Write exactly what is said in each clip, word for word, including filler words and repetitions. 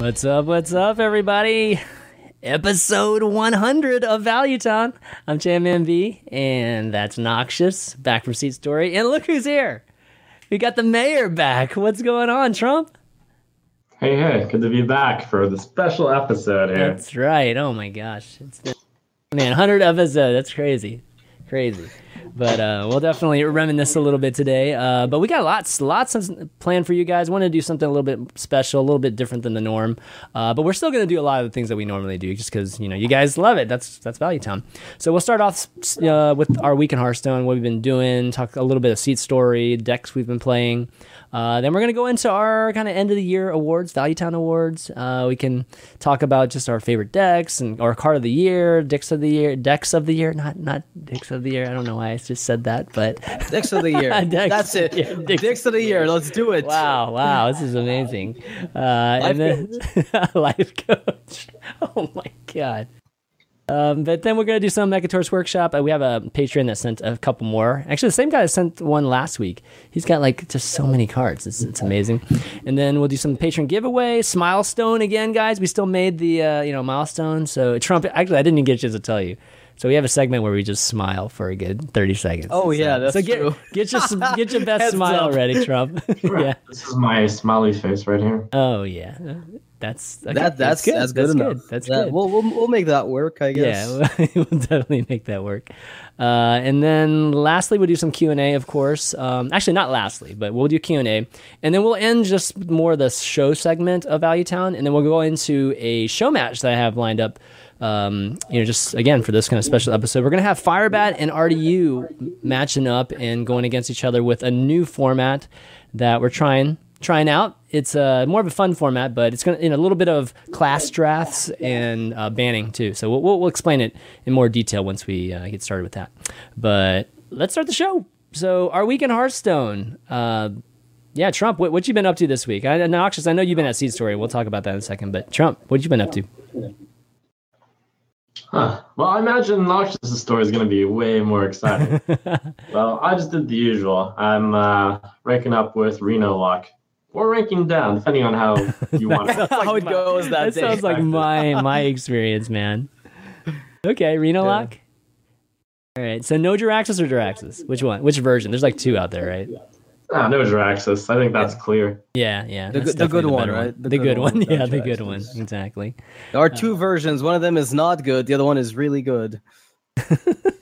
What's up, what's up, everybody? Episode one hundred of Value Town. I'm Chamman V, and that's Noxious, back from Seat Story. And look who's here. We got the mayor back. What's going on, Trump? Hey, hey, good to be back for the special episode here. That's right. Oh my gosh. It's been, man, one hundred episodes. That's crazy. Crazy. But uh, we'll definitely reminisce a little bit today. Uh, but we got lots, lots planned for you guys. Want to do something a little bit special, a little bit different than the norm. Uh, but we're still going to do a lot of the things that we normally do, just because you know you guys love it. That's that's Value Town. So we'll start off uh, with our week in Hearthstone, what we've been doing, talk a little bit of Seat Story, decks we've been playing. Uh, then we're going to go into our kind of end of the year awards, Value Town awards. Uh, we can talk about just our favorite decks and our card of the year, decks of the year, decks of the year, not not decks of the year. I don't know why I just said that, but decks of the year. Decks, That's it. Yeah, decks, decks of the year. Let's do it. Wow, wow, this is amazing. Uh, life and then life coach. Oh my god. Um, but then we're going to do some Mechators Workshop. Uh, we have a Patreon that sent a couple more. Actually, the same guy that sent one last week. He's got like just so many cards. It's, it's amazing. And then we'll do some Patreon giveaway. Smilestone again, guys. We still made the uh, you know milestone. So Trump, actually, I didn't even get a chance to tell you. So we have a segment where we just smile for a good thirty seconds. Oh yeah, so, that's so get, true. Get your get your best smile up. ready, Trump. Yeah. This is my smiley face right here. Oh yeah. That's okay. that, that's, that's good. That's good that's enough. Good. That's that, good. We'll, we'll we'll make that work, I guess. Yeah, we'll definitely make that work. Uh, and then lastly, we'll do some Q and A, of course. Um, actually, not lastly, but we'll do Q and A. And then we'll end just more of the show segment of Value Town, and then we'll go into a show match that I have lined up. Um, you know, just again for this kind of special episode, we're gonna have Firebat and R D U matching up and going against each other with a new format that we're trying trying out. It's uh, more of a fun format, but it's gonna in a little bit of class drafts and uh, banning too. So we'll, we'll we'll explain it in more detail once we uh, get started with that. But let's start the show. So our week in Hearthstone. Uh, yeah, Trump, what what you been up to this week? I, Noxious, I know you've been at Seed Story. We'll talk about that in a second. But Trump, what you been up to? Huh. Well, I imagine Noxious' story is going to be way more exciting. Well, I just did the usual. I'm uh, ranking up with Reno Lock. Or ranking down, depending on how you want it. How it goes that, that day. sounds like my my experience, man. Okay, Reno Yeah. Lock. All right, so no Jiraxis or Jiraxis? Which one? Which version? There's like two out there, right? Ah, no Jiraxis. I think that's clear. Yeah, yeah. The that's good- the good definitely one, better right? The, The good, good one. one, Yeah, not the good one. Jiraxis. Exactly. There are two versions. One of them is not good. The other one is really good. And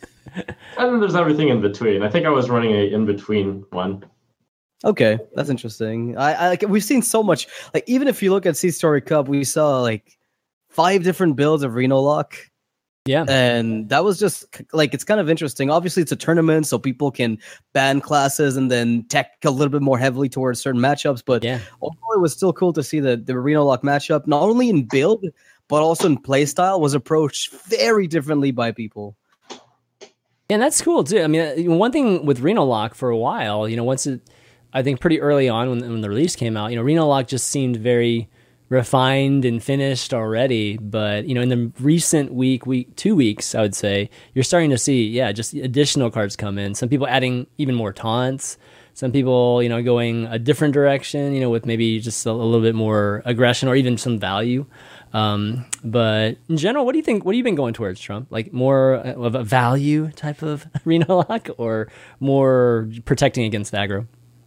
then there's everything in between. I think I was running a in-between one. Okay, that's interesting. I, I like we've seen so much. Like even if you look at Seed Story Cup, we saw like five different builds of Reno Lock. Yeah. And that was just like, it's kind of interesting. Obviously, it's a tournament, so people can ban classes and then tech a little bit more heavily towards certain matchups. But Yeah. overall, it was still cool to see that the Reno Lock matchup, not only in build, but also in playstyle, was approached very differently by people. And that's cool too. I mean, one thing with Reno Lock for a while, you know, once it, I think pretty early on when, when the release came out, you know, Reno Lock just seemed very refined and finished already. But, you know, in the recent week, week, two weeks, I would say, you're starting to see, yeah, just additional cards come in. Some people adding even more taunts. Some people, you know, going a different direction, you know, with maybe just a, a little bit more aggression or even some value. Um, but in general, what do you think? What have you been going towards, Trump? Like more of a value type of Reno Lock or more protecting against aggro?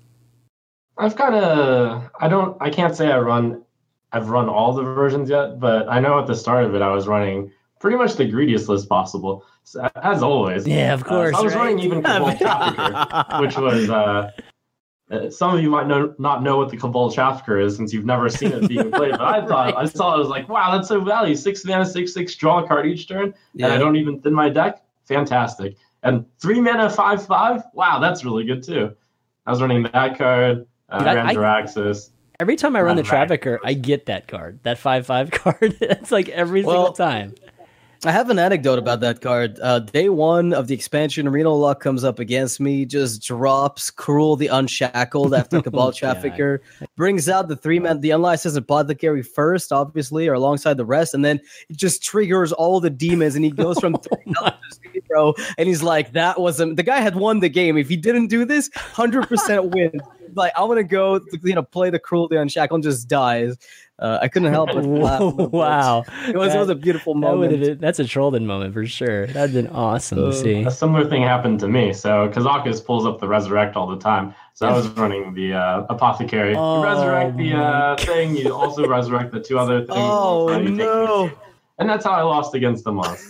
I've kind of, I don't, I can't say I run, I've run all the versions yet, but I know at the start of it, I was running pretty much the greediest list possible, so, as always. Yeah, of course. Uh, so I was right? running even Cabal Trafficker, which was, uh, uh, some of you might know, not know what the Cabal Trafficker is since you've never seen it being played, but I thought, right. I saw it, I was like, wow, that's so value. Six mana, six, six, draw a card each turn, Yeah. and I don't even thin my deck. Fantastic. And three mana, five, five. Wow, that's really good too. I was running that card. Uh, Dude, I- Ran I- Jiraxis. Every time I run the Right. Trafficker, I get that card, that five five card. It's like every Well, single time. I have an anecdote about that card. Uh, day one of the expansion, Reno Luck comes up against me, just drops Cruel the Unshackled after Cabal Trafficker, brings out the three man, the unlicensed apothecary first, obviously, or alongside the rest, and then it just triggers all the demons, and he goes from three up to zero, and he's like, that wasn't, the guy had won the game. If he didn't do this, one hundred percent win. Like, I'm going to go, you know, play the Cruel the Unshackled and just dies. Uh, I couldn't help but laugh. a little bit. Wow. It was, it was a beautiful That would have moment. been, that's a Trolden moment for sure. That'd been awesome to Uh, see. A similar thing happened to me. So Kazakus pulls up the resurrect all the time. So I was running the uh, apothecary. Oh, you resurrect the my uh, thing. You also resurrect the two other things. Oh, and you take no. the- And that's how I lost against the Moss.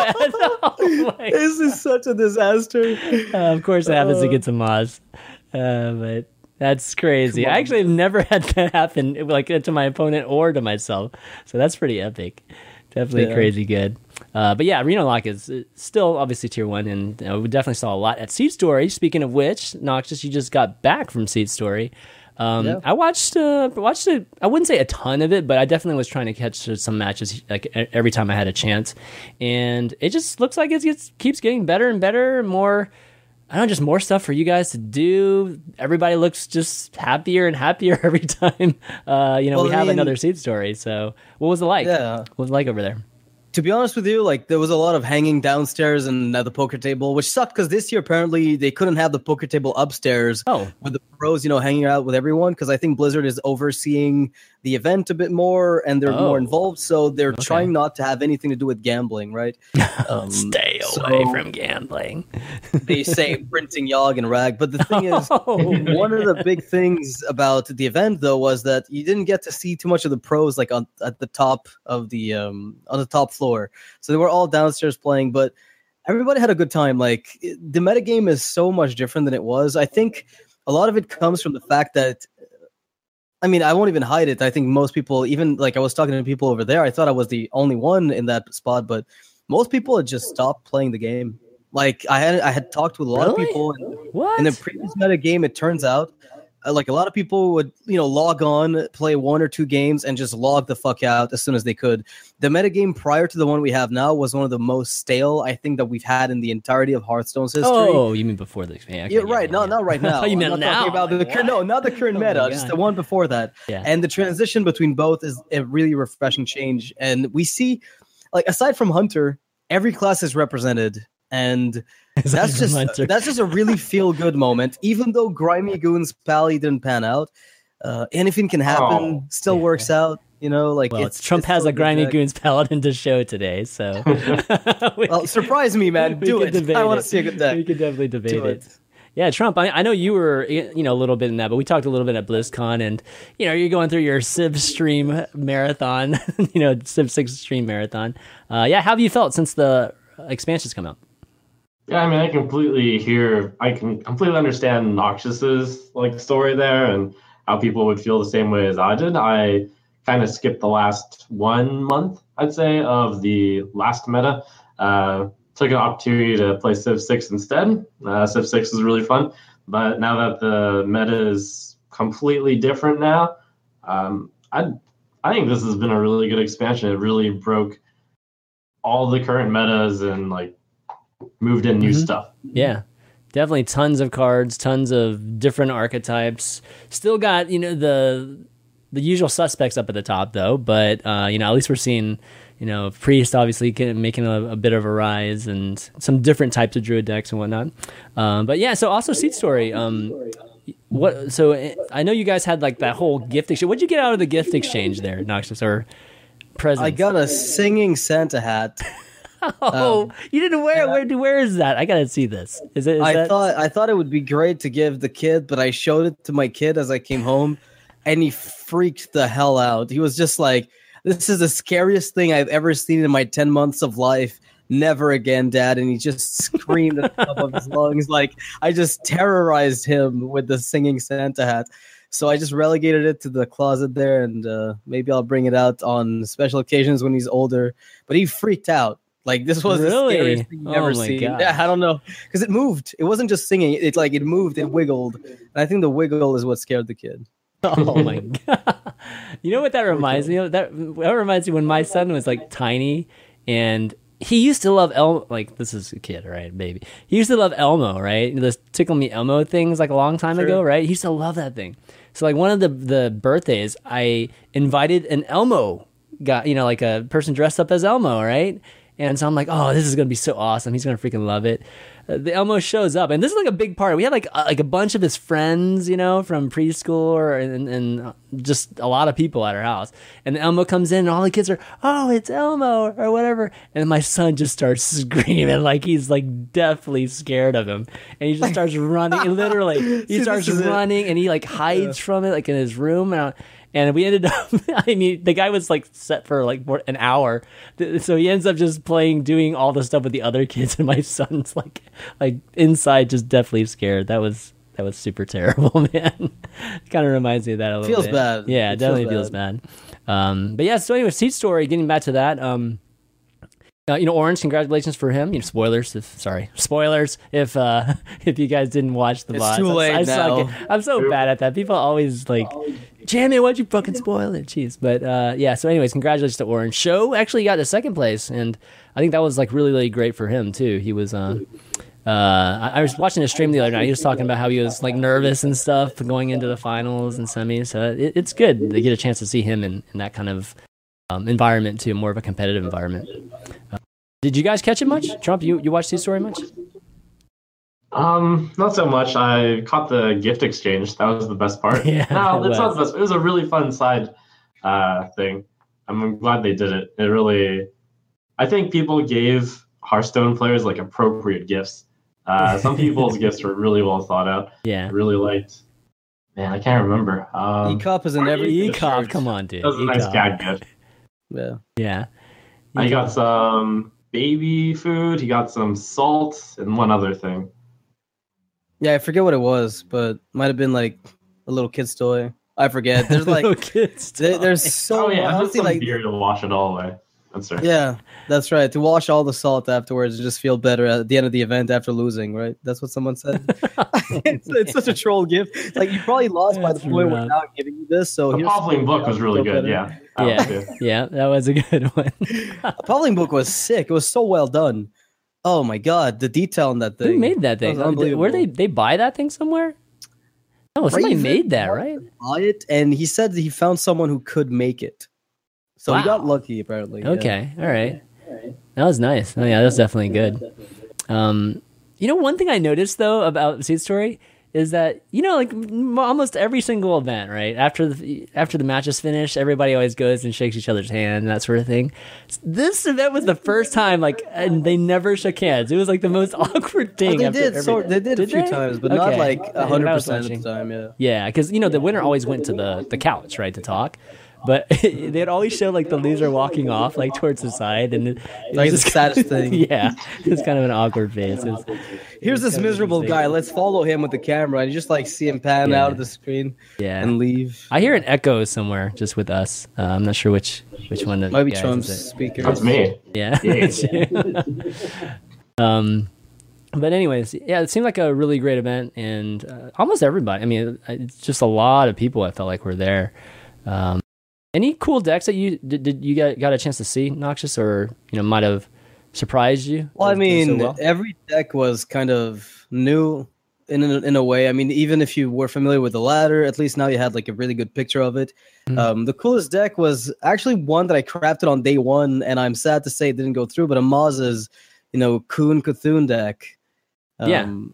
Oh my- This is such a disaster. Uh, of course, it happens Uh, against a Moz. Uh, but that's crazy. Come I on. actually have never had that happen, like to my opponent or to myself. So that's pretty epic. Definitely Yeah. crazy good. Uh, but yeah, Reno Lock is uh, still obviously tier one, and uh, we definitely saw a lot at Seed Story. Speaking of which, Noxus, you just got back from Seed Story. Um, Yeah. I watched uh, watched it. I wouldn't say a ton of it, but I definitely was trying to catch some matches like e- every time I had a chance, and it just looks like it gets, keeps getting better and better. More, I don't know, just more stuff for you guys to do. Everybody looks just happier and happier every time. Uh, you know, Well, we I have mean- another Seed Story. So, what was it like? Yeah. What was it like over there? To be honest with you, like there was a lot of hanging downstairs and at the poker table, which sucked because this year apparently they couldn't have the poker table upstairs Oh, with the pros, you know, hanging out with everyone because I think Blizzard is overseeing the event a bit more and they're Oh. more involved, so they're Okay. trying not to have anything to do with gambling, right? Um, stay so away from gambling. They say printing Yogg and Rag, but the thing is, Oh, one of the big things about the event though was that you didn't get to see too much of the pros like on at the top of the um on the top floor, so they were all downstairs playing, but everybody had a good time. Like it- the metagame is so much different than it was. I think a lot of it comes from the fact that I mean, I won't even hide it. I think most people, even like I was talking to people over there, I thought I was the only one in that spot, but most people had just stopped playing the game. Like I had, I had talked with a lot Really? of people, and what? in the previous meta game, it turns out, uh, like a lot of people would, you know, log on, play one or two games, and just log the fuck out as soon as they could. The meta game prior to the one we have now was one of the most stale, I think, that we've had in the entirety of Hearthstone's history. Oh, you mean before the yeah, okay, Yeah, right. No, yeah. not right now. Oh, you I'm meant not now. talking about the Like, current. No, what? not the current Oh meta. my Just God. the one before that. Yeah. And the transition between both is a really refreshing change. And we see, like, aside from Hunter, every class is represented, and that's just Hunter. that's just a really feel good moment. Even though Grimy Goons Pally didn't pan out, uh, anything can happen. Oh. Still works out. You know, like Well, it's, Trump it's has so a Grimy good. Goons Paladin to show today, so we, Well, surprise me, man. we Do could it. debate I want it. to see a good We deck. could definitely debate Do it. it. Yeah, Trump. I, I know you were, you know, a little bit in that, but we talked a little bit at BlizzCon, and you know, you're going through your Civ stream marathon, you know, Civ Six stream marathon. Uh, yeah, how have you felt since the expansions come out? Yeah, I mean, I completely hear, I can completely understand Noxus's like story there and how people would feel the same way as I did. I kind of skipped the last one month, I'd say, of the last meta. Uh, took an opportunity to play Civ six instead. Uh, Civ six is really fun, but now that the meta is completely different now, um, I I think this has been a really good expansion. It really broke all the current metas and like moved in new Mhm. stuff. Yeah, definitely tons of cards, tons of different archetypes. Still got, you know, the the usual suspects up at the top though, but uh, you know, at least we're seeing, you know, Priest obviously getting, making a, a bit of a rise, and some different types of Druid decks and whatnot. Um, but yeah, so also Seed Story. Um, what? So eh, I know you guys had like that whole gift exchange. What'd you get out of the gift exchange there, Noxus, or presents? I got a singing Santa hat. Oh, um, you didn't wear it. Where, where is that? I gotta see this. Is it? Is I that... thought I thought it would be great to give the kid, but I showed it to my kid as I came home, and he freaked the hell out. He was just like, "This is the scariest thing I've ever seen in my ten months of life. Never again, Dad!" And he just screamed at the top of his lungs. Like I just terrorized him with the singing Santa hat. So I just relegated it to the closet there, and uh, maybe I'll bring it out on special occasions when he's older. But he freaked out. Like this was Really? the scariest thing you've Oh ever my seen. gosh. Yeah, I don't know, because it moved. It wasn't just singing. It like it moved. It wiggled. And I think the wiggle is what scared the kid. Oh my god! You know what that reminds me of? That that reminds me when my son was like tiny, and he used to love Elmo. Like this is a kid, right, baby? He used to love Elmo, right? The Tickle Me Elmo things, like a long time Sure. ago, right? He used to love that thing. So like one of the the birthdays, I invited an Elmo guy, you know, like a person dressed up as Elmo, right? And so I'm like, oh, this is gonna be so awesome. He's gonna freaking love it. Uh, the Elmo shows up, and this is like a big part. We had like uh, like a bunch of his friends, you know, from preschool, or, and, and just a lot of people at our house. And Elmo comes in, and all the kids are, oh, it's Elmo or whatever. And my son just starts screaming like he's like deathly scared of him, and he just starts running. Literally, he See, starts this is it. running, and he like hides Yeah. from it, like in his room. And I, And we ended up, I mean, the guy was like set for like more, an hour. Th- So he ends up just playing, doing all the stuff with the other kids. And my son's like, like inside just definitely scared. That was, that was super terrible, man. Kind of reminds me of that a little Feels bit. bad. Yeah, It definitely feels feels bad. Um, but yeah, so anyway, Seed Story, getting back to that. Um, uh, you know, Orange, congratulations for him. You know, spoilers. If, sorry, spoilers. If uh, if you guys didn't watch the It's V O Ds, too I- late I suck now. it. I'm so bad at that. People always like, Jamie, why'd you fucking spoil it? Jeez. But uh, yeah. So, anyways, congratulations to Orange. Show actually got to second place, and I think that was like really, really great for him too. He was. Uh, uh, I, I was watching his stream the other night. He was talking about how he was like nervous and stuff going into the finals and semis. So it, it's good to get a chance to see him in, in that kind of um, environment too, more of a competitive environment. Uh, did you guys catch it much? Trump, you you watched Seed Story much? Um, not so much. I caught the gift exchange. That was the best part. Yeah, no, it it's not was. the best. It was a really fun side uh, thing. I'm glad they did it. It really, I think people gave Hearthstone players like appropriate gifts. Uh, some people's gifts were really well thought out. I Yeah. really liked. Man, I can't remember. Um, E-Cop is in every E-Cop, come on, dude. that was a nice E-Cop. gag gift. Yeah. Yeah. I E-Cop. got some baby food. He got some salt and one other thing. Yeah, I forget what it was, but might have been like a little kid's toy. I forget. There's like Little kids. there, there's so oh yeah, just honestly some like beer to wash it all away. That's right. yeah, that's right. To wash all the salt afterwards and just feel better at the end of the event after losing, right? That's what someone said. it's, it's such a troll gift. It's like you probably lost by the That's point we're rough. now giving you this. So The here's Poppling book was really feel good. better. Yeah. That was Yeah, good. yeah, that was a good one. The Poppling book was sick. It was so well done. Oh my god, the detail in that thing. Who made that thing? was unbelievable. Where they they buy that thing somewhere? Oh, somebody Raven made that, right? Buy it, and he said that he found someone who could make it. So he got Wow. lucky, apparently. yeah. Okay, all right. That was nice. Oh yeah, that's definitely good. Um, you know, one thing I noticed though about Seed Story is that, you know, like m- almost every single event, right? After the after the match is finished, everybody always goes and shakes each other's hand and that sort of thing. This event was the first time, like, and they never shook hands. It was like the most awkward Oh, thing. they after did. every- So they did, a few they? times, but not Okay. like I- a hundred I was percent of watching. the time. Yeah. Yeah, because you know the winner always went to the the couch, right, to talk. But they'd always show like the loser walking off, like towards the side, and it, it Like was the saddest thing. Yeah, it's kind of an awkward face. It was- Here's this kind of miserable insane. guy. Let's follow him with the camera, and you just like see him pan Yeah. out of the screen yeah, and leave. I hear an echo somewhere just with us. Uh, I'm not sure which which one. Of Might be you guys Trump's is it. speaker. That's me. Yeah. Yeah. It's you. um, but anyways, yeah, it seemed like a really great event, and uh, almost everybody. I mean, it's just a lot of people. I felt like were there. Um, any cool decks that you did, did you got got a chance to see, Noxious, or you know might have surprised you? Well, I that did so mean, well? every deck was kind of new in a, in a way. I mean, even if you were familiar with the ladder, at least now you had like a really good picture of it. Mhm. Um, the coolest deck was actually one that I crafted on day one, and I'm sad to say it didn't go through. But Amaz's, you know, Coon Cthulhu deck. Yeah. Um,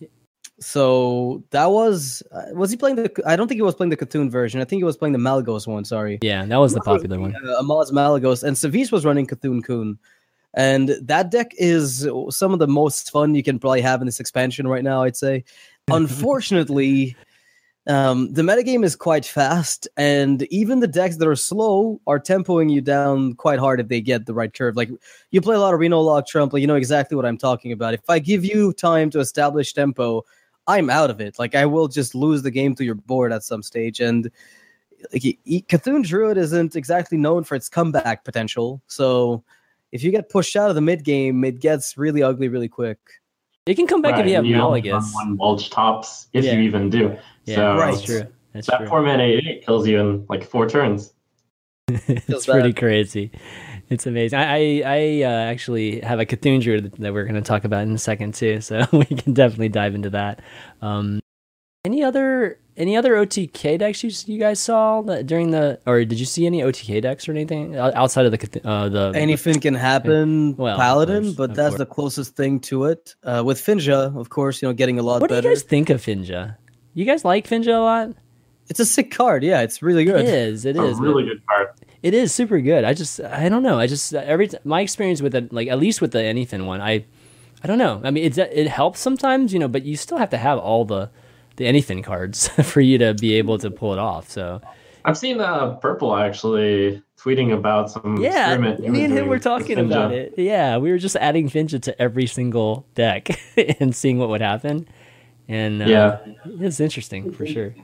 So that was uh, was he playing the? I don't think he was playing the Cthulhu version. I think he was playing the Malagos one. Sorry. Yeah, that was the popular one. Uh, Amaz Malagos, and Savis was running Cthulhu Kun. And that deck is some of the most fun you can probably have in this expansion right now, I'd say. Unfortunately, um, the metagame is quite fast, and even the decks that are slow are tempoing you down quite hard if they get the right curve. Like, you play a lot of Reno Log Trump, like, you know exactly what I'm talking about. If I give you time to establish tempo, I'm out of it. Like, I will just lose the game to your board at some stage, and like, Cthulhu Druid isn't exactly known for its comeback potential, so if you get pushed out of the mid game, it gets really ugly really quick. It can come back if Right, you have and only Malagas. run one bulge tops, if Yeah. you even do. Yeah, so Right. that's true. That's that true. four mana eight eight kills you in like four turns. It's Feels pretty bad. crazy. It's amazing. I I, I uh, actually have a Cthulhu Druid that we're going to talk about in a second too, so we can definitely dive into that. Um, Any other any other O T K decks you you guys saw that during the, or did you see any O T K decks or anything o- outside of the uh, the Anything can happen, Well, of Paladin, course, but of that's course. the closest thing to it. Uh, with Finja, of course, you know, getting a lot What do better. you guys think of Finja? You guys like Finja a lot? It's a sick card. Yeah, it's really good. It is. It It's is. a really good card. It is super good. I just I don't know. I just every t- my experience with it, like at least with the anything one, I I don't know. I mean, it's it helps sometimes, you know, but you still have to have all the the anything cards for you to be able to pull it off. So I've seen uh, Purple actually tweeting about some yeah, experiment. he was me and him doing were with talking Finja. about it. Yeah, we were just adding Finja to every single deck and seeing what would happen. And uh, Yeah. it's interesting for sure.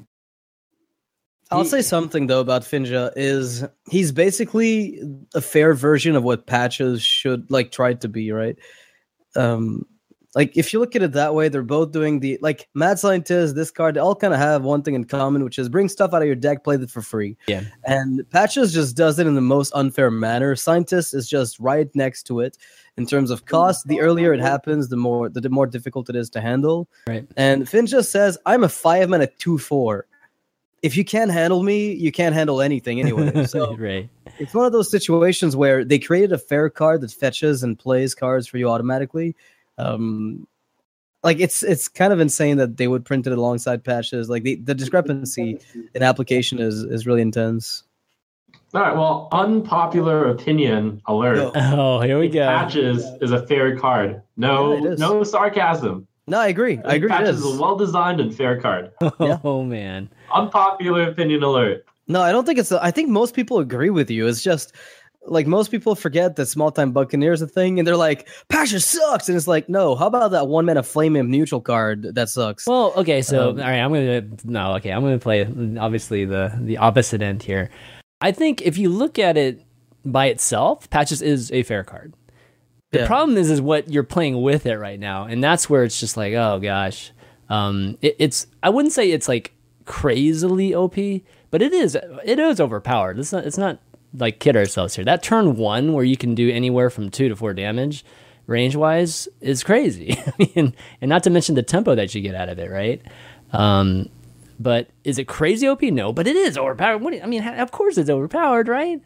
I'll He- say something though about Finja is he's basically a fair version of what Patches should like try to be, right? Um, like if you look at it that way, they're both doing the like Mad Scientist, this card, they all kind of have one thing in common, which is bring stuff out of your deck, play it for free. Yeah. And Patches just does it in the most unfair manner. Scientist is just right next to it in terms of cost. The earlier it happens, the more the, the more difficult it is to handle. Right. And Finja says, I'm a five man at two four. If you can't handle me, you can't handle anything anyway. So right. it's one of those situations where they created a fair card that fetches and plays cards for you automatically. Um, like it's it's kind of insane that they would print it alongside Patches. Like the, the discrepancy in application is is really intense. All right, well, unpopular opinion alert. Yo. Oh, here we go. Patches is a fair card. No, Yeah, it is. no sarcasm. No, I agree. I agree. It Patches is. is a well-designed and fair card. Yeah. Oh man. Unpopular opinion alert. No, I don't think it's. I think most people agree with you. It's just like most people forget that small time Buccaneer is a thing, and they're like, "Passion sucks," and it's like, no. How about that one mana flame imp neutral card that sucks? Well, okay, so Um, all right, I'm gonna no, okay, I'm gonna play obviously the the opposite end here. I think if you look at it by itself, Patches is a fair card. The Yeah. problem is is what you're playing with it right now, and that's where it's just like, oh gosh, um, it, it's I wouldn't say it's like crazily O P, but it is it is overpowered. It's not it's not like kid ourselves here. That turn one where you can do anywhere from two to four damage range wise is crazy. I mean, and not to mention the tempo that you get out of it, right? Um, but is it crazy O P? No, but it is overpowered. What do you- I mean, ha- of course it's overpowered, right?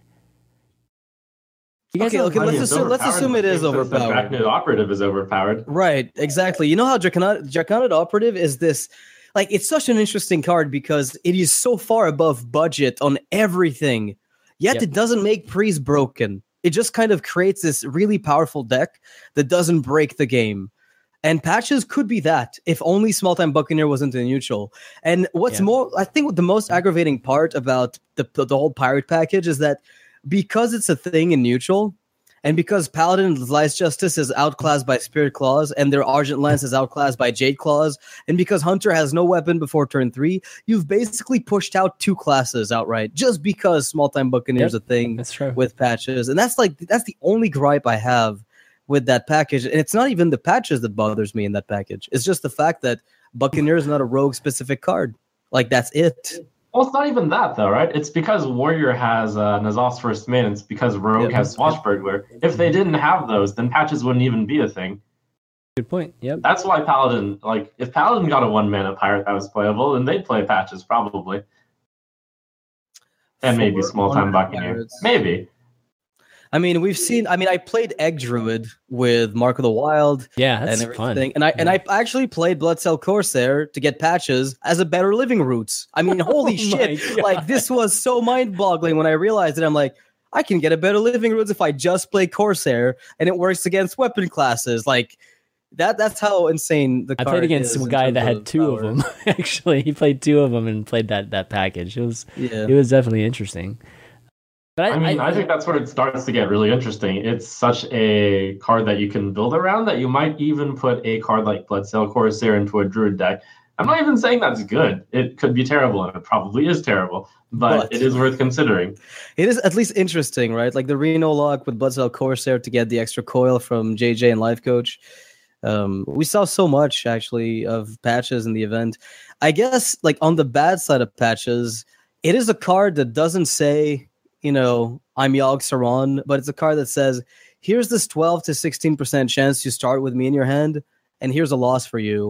You guys Okay, don't- okay, I mean, let's it's assume- let's overpowered assume it in the is same sense that overpowered. Dracnid Operative is overpowered. Right, exactly. You know how Draconid, Draconid Operative is this, like, it's such an interesting card because it is so far above budget on everything, yet Yep. it doesn't make Pre's broken. It just kind of creates this really powerful deck that doesn't break the game. And Patches could be that if only Small Time Buccaneer wasn't in neutral. And what's Yeah. more, I think the most aggravating part about the, the whole pirate package is that because it's a thing in neutral, and because Paladin's Last Justice is outclassed by Spirit Claws, and their Argent Lance is outclassed by Jade Claws, and because Hunter has no weapon before turn three, you've basically pushed out two classes outright just because Small Time Buccaneer is Yep, a thing that's true. with Patches. And that's like that's the only gripe I have with that package. And it's not even the patches that bothers me in that package. It's just the fact that Buccaneer is not a rogue specific card. Like that's it. Well, it's not even that, though, right? It's because Warrior has uh, N'Zoth's First Mate, and it's because Rogue Yep. has Swashbuckler. If they didn't have those, then Patches wouldn't even be a thing. Good point. Yep. That's why Paladin, like, if Paladin got a one-mana pirate that was playable, then they'd play Patches, probably. And maybe Four Small-Time one-mana Buccaneer. pirates. Maybe. I mean, we've seen. I mean, I played Egg Druid with Mark of the Wild Yeah, that's and everything, fun. and I and I actually played Blood Cell Corsair to get patches as a better living roots. I mean, holy Oh shit! my Like God. this was so mind-boggling when I realized it. I'm like, I can get a better living roots if I just play Corsair, and it works against weapon classes. Like that. That's how insane the. I card played against is a in guy terms that had of two power. of them. Actually, he played two of them and played that that package. It was Yeah. it was definitely interesting. But I, I mean, I, think that's where it starts to get really interesting. It's such a card that you can build around that you might even put a card like Bloodsail Corsair into a Druid deck. I'm not even saying that's good. It could be terrible, and it probably is terrible, but, But- it is worth considering. It is at least interesting, right? Like the Reno lock with Bloodcell Corsair to get the extra coil from J J and Life Coach. Um, we saw so much actually of patches in the event. I guess like on the bad side of patches, it is a card that doesn't say, you know, I'm Yogg Saron, but it's a card that says, here's this twelve to sixteen percent chance you start with me in your hand, and here's a loss for you.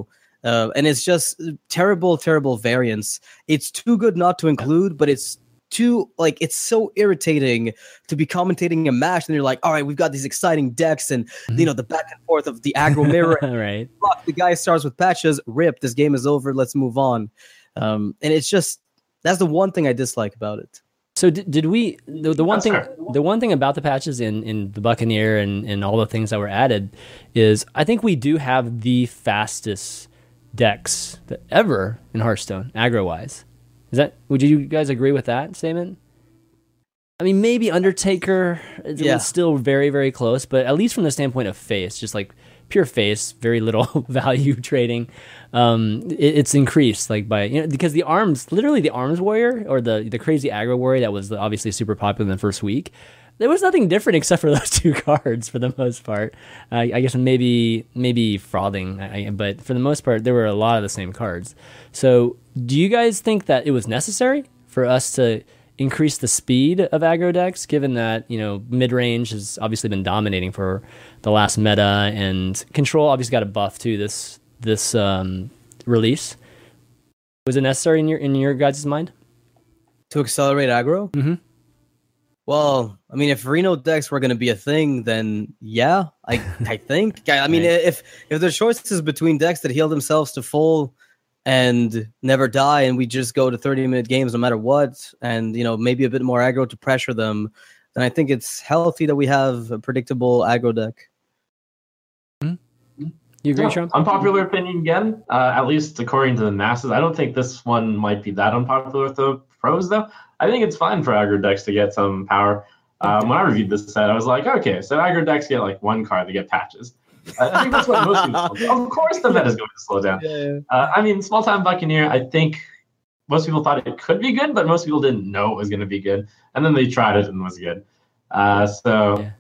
Uh, and it's just terrible, terrible variance. It's too good not to include, but it's too, like, it's so irritating to be commentating a match, and you're like, all right, we've got these exciting decks, and, mm-hmm. you know, the back and forth of the aggro mirror. Right. Fuck, the guy starts with patches, rip, this game is over, let's move on. Um, and it's just, that's the one thing I dislike about it. So did, did we, the, the one That's thing, fair. the one thing about the patches in, in the Buccaneer and, and all the things that were added is I think we do have the fastest decks that ever in Hearthstone, aggro-wise. Is that, would you guys agree with that statement? I mean, maybe Undertaker is Yeah. still very, very close, but at least from the standpoint of face, just like pure face, very little value trading, um, it, it's increased like by, you know, because the arms, literally the arms warrior or the, the crazy aggro warrior that was obviously super popular in the first week, there was nothing different except for those two cards for the most part. Uh, I guess maybe maybe frothing, I, but for the most part, there were a lot of the same cards. So do you guys think that it was necessary for us to increase the speed of aggro decks, given that, you know, mid-range has obviously been dominating for the last meta, and control obviously got a buff to this this um, release? Was it necessary in your in your guys' mind? To accelerate aggro? Mm-hmm. Well, I mean, if Reno decks were going to be a thing, then yeah, I I think. I mean, Right. if if the choice is between decks that heal themselves to full and never die, and we just go to thirty minute games no matter what, and, you know, maybe a bit more aggro to pressure them, then I think it's healthy that we have a predictable aggro deck. You agree, Yeah, Trump? unpopular opinion again, uh, at least according to the masses. I don't think this one might be that unpopular with the pros, though. I think it's fine for aggro decks to get some power. Um, when I reviewed this set, I was like, okay, so aggro decks get like one card, they get patches. I I think that's what most people do. Of course the meta is going to slow down. Yeah. Uh, I mean, Small Time Buccaneer, I think most people thought it could be good, but most people didn't know it was going to be good. And then they tried it and it was good. Uh, so Yeah.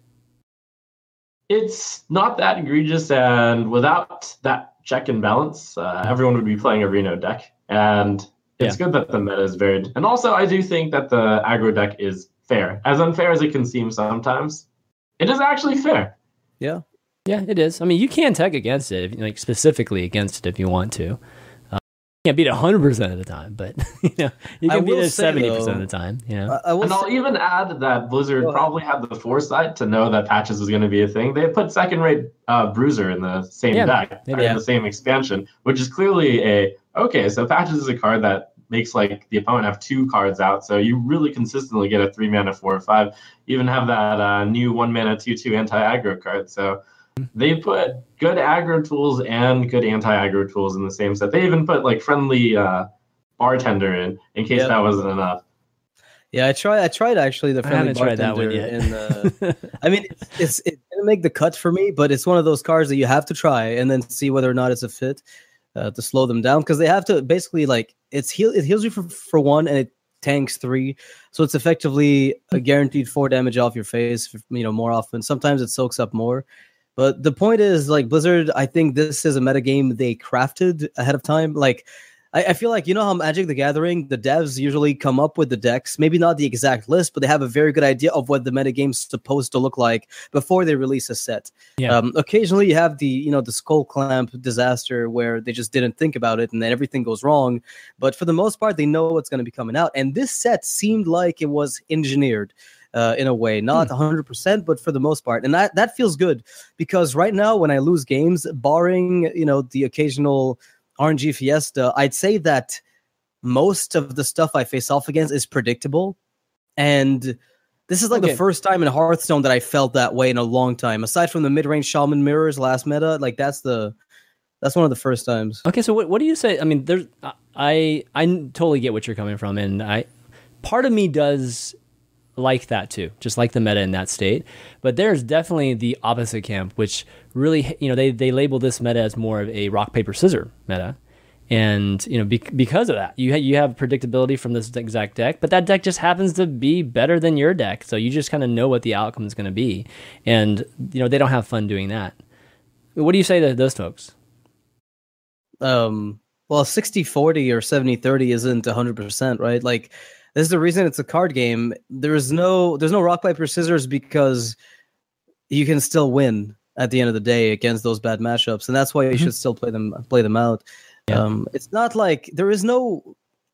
it's not that egregious, and without that check and balance, uh, everyone would be playing a Reno deck. And it's good that the meta is varied. And also, I do think that the aggro deck is fair. As unfair as it can seem sometimes, it is actually fair. Yeah. Yeah, it is. I mean, you can tech against it, if, like specifically against it if you want to. Uh, you can't beat it one hundred percent of the time, but you know, you I can beat will it say, seventy percent though, of the time. You know, I, I will And I'll say, even add that Blizzard Go ahead. probably had the foresight to know that patches was going to be a thing. They put second rate uh, Bruiser in the same Yeah, deck, they or did. in the same expansion, which is clearly a, okay, so patches is a card that makes like the opponent have two cards out. So you really consistently get a three mana, four or five. You even have that uh, new one mana, two, two anti-aggro card. So they put good aggro tools and good anti-aggro tools in the same set. They even put like friendly uh, bartender in, in case Yep. that wasn't enough. yeah, I tried. I tried actually the I friendly haven't tried that bartender. one yet. In, uh, I mean, it's, it's it didn't make the cut for me, but it's one of those cards that you have to try and then see whether or not it's a fit uh, to slow them down, because they have to basically like it's heal. It heals you for for one, and it tanks three, so it's effectively a guaranteed four damage off your face. You know, more often. Sometimes it soaks up more. But the point is, like, Blizzard, I think this is a metagame they crafted ahead of time. Like, I, I feel like, you know how Magic the Gathering, the devs usually come up with the decks, maybe not the exact list, but they have a very good idea of what the metagame's supposed to look like before they release a set. Yeah. Um, occasionally you have the, you know, the Skull Clamp disaster where they just didn't think about it and then everything goes wrong. But for the most part, they know what's going to be coming out. And this set seemed like it was engineered. Uh, in a way, not one hundred percent, but for the most part. And that, that feels good, because right now when I lose games, barring, you know, the occasional R N G fiesta, I'd say that most of the stuff I face off against is predictable. And this is like Okay. the first time in Hearthstone that I felt that way in a long time. Aside from the mid-range Shaman Mirrors last meta, like that's the that's one of the first times. Okay, so what what do you say? I mean, there's I I totally get what you're coming from, and I part of me does like that too, just like the meta in that state. But there's definitely the opposite camp, which really, you know, they they label this meta as more of a rock paper scissor meta, and you know, be, because of that, you ha- you have predictability from this exact deck, but that deck just happens to be better than your deck, so you just kind of know what the outcome is going to be, and you know, they don't have fun doing that. What do you say to those folks? Um, well, sixty forty or seventy thirty isn't one hundred percent, right? Like, this is the reason it's a card game. There's no there's no rock paper scissors because you can still win. at the end of the day against those bad matchups, and that's why you mm-hmm. should still play them play them out. Yeah. Um, it's not like there is no,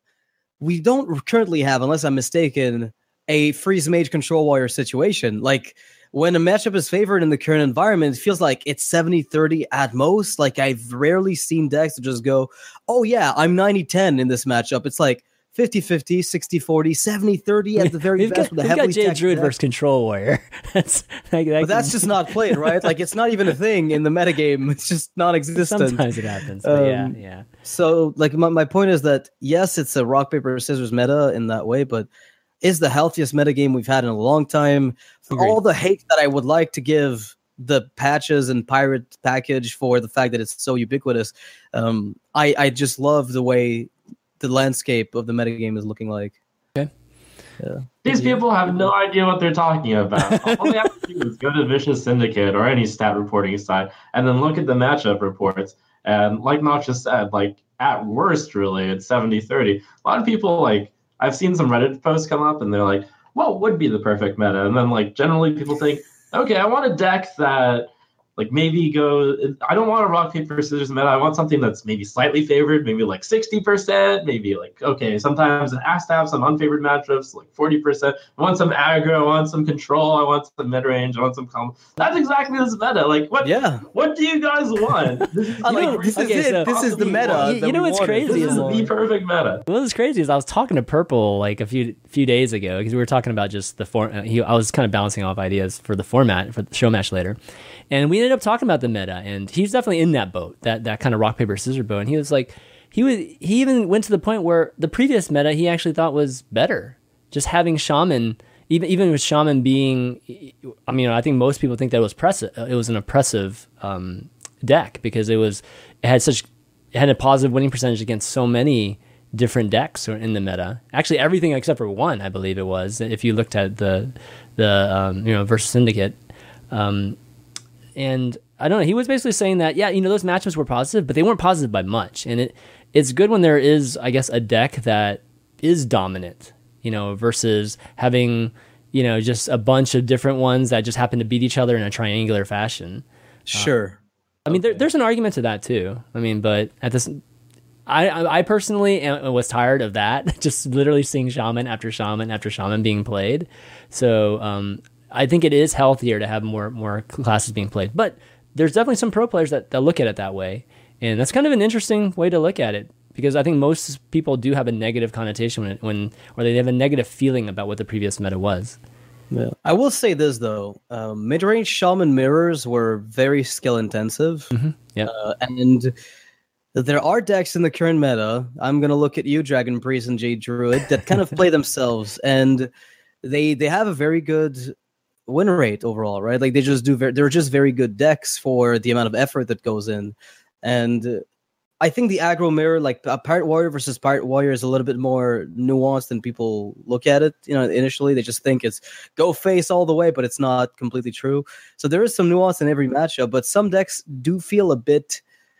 we don't currently have, unless I'm mistaken, a freeze mage control warrior situation. Like when a matchup is favored in the current environment, it feels like it's seventy thirty at most. Like I've rarely seen decks to just go, oh yeah, I'm ninety ten in this matchup. It's like fifty fifty, sixty forty, seventy thirty at the very we've best. Got, with a we've got Jade Druid deck. versus Control Warrior. that's like, that but can... that's just not played, right? Like it's not even a thing in the metagame. It's just non-existent. Sometimes it happens. But um, yeah, yeah. So like my, my point is that yes, it's a rock, paper, scissors meta in that way, but is the healthiest metagame we've had in a long time. For Agreed. All the hate that I would like to give the patches and pirate package for the fact that it's so ubiquitous, um, I, I just love the way the landscape of the metagame is looking like. Okay. Yeah. These people have no idea what they're talking about. All they have to do is go to Vicious Syndicate or any stat reporting site and then look at the matchup reports. And like Noxious said, like at worst, really, it's seventy thirty. A lot of people, like, I've seen some Reddit posts come up and they're like, what would be the perfect meta? And then, like, generally people think, okay, I want a deck that, like, maybe go, I don't want a rock, paper, scissors meta. I want something that's maybe slightly favored, maybe like sixty percent, maybe like, okay, sometimes it has to have some unfavored matchups, like forty percent. I want some aggro, I want some control, I want some mid-range, I want some combo. That's exactly this meta. Like, what Yeah. What do you guys want? This is, like, know, this okay, is so it. This is the meta. You, you know what's wanted. crazy? This is the perfect meta. What's crazy is I was talking to Purple like a few few days ago because we were talking about just the form. Uh, he, I was kind of bouncing off ideas for the format for the show match later, and we ended up talking about the meta. And he's definitely in that boat, that that kind of rock paper scissors boat. And he was like, he was he even went to the point where the previous meta he actually thought was better. Just having Shaman, even even with Shaman being, I mean, I think most people think that it was oppressive. It was an oppressive um, deck because it was it had such it had a positive winning percentage against so many different decks in the meta. Actually, everything except for one, I believe it was. If you looked at the the um, you know versus Syndicate, um, and I don't know. He was basically saying that, yeah, you know, those matchups were positive, but they weren't positive by much. And it it's good when there is, I guess, a deck that is dominant, you know, versus having, you know, just a bunch of different ones that just happen to beat each other in a triangular fashion. Sure. Uh, I mean, okay. there, there's an argument to that too. I mean, but at this, I I, I personally am, was tired of that, just literally seeing Shaman after Shaman after Shaman being played. So um, I think it is healthier to have more more classes being played, but there's definitely some pro players that, that look at it that way. And that's kind of an interesting way to look at it because I think most people do have a negative connotation when, it, when or they have a negative feeling about what the previous meta was. Yeah. I will say this, though. Um, mid-range Shaman mirrors were very skill-intensive. Mm-hmm. Yeah. Uh, and there are decks in the current meta. I'm going to look at you, Dragon Priest and Jade Druid, that kind of play themselves. And they they have a very good win rate overall, right? Like they just do very, they're just very good decks for the amount of effort that goes in. And I think the aggro mirror, like a Pirate Warrior versus Pirate Warrior, is a little bit more nuanced than people look at it. You know, initially they just think it's go face all the way, but it's not completely true. So there is some nuance in every matchup, but some decks do feel a bit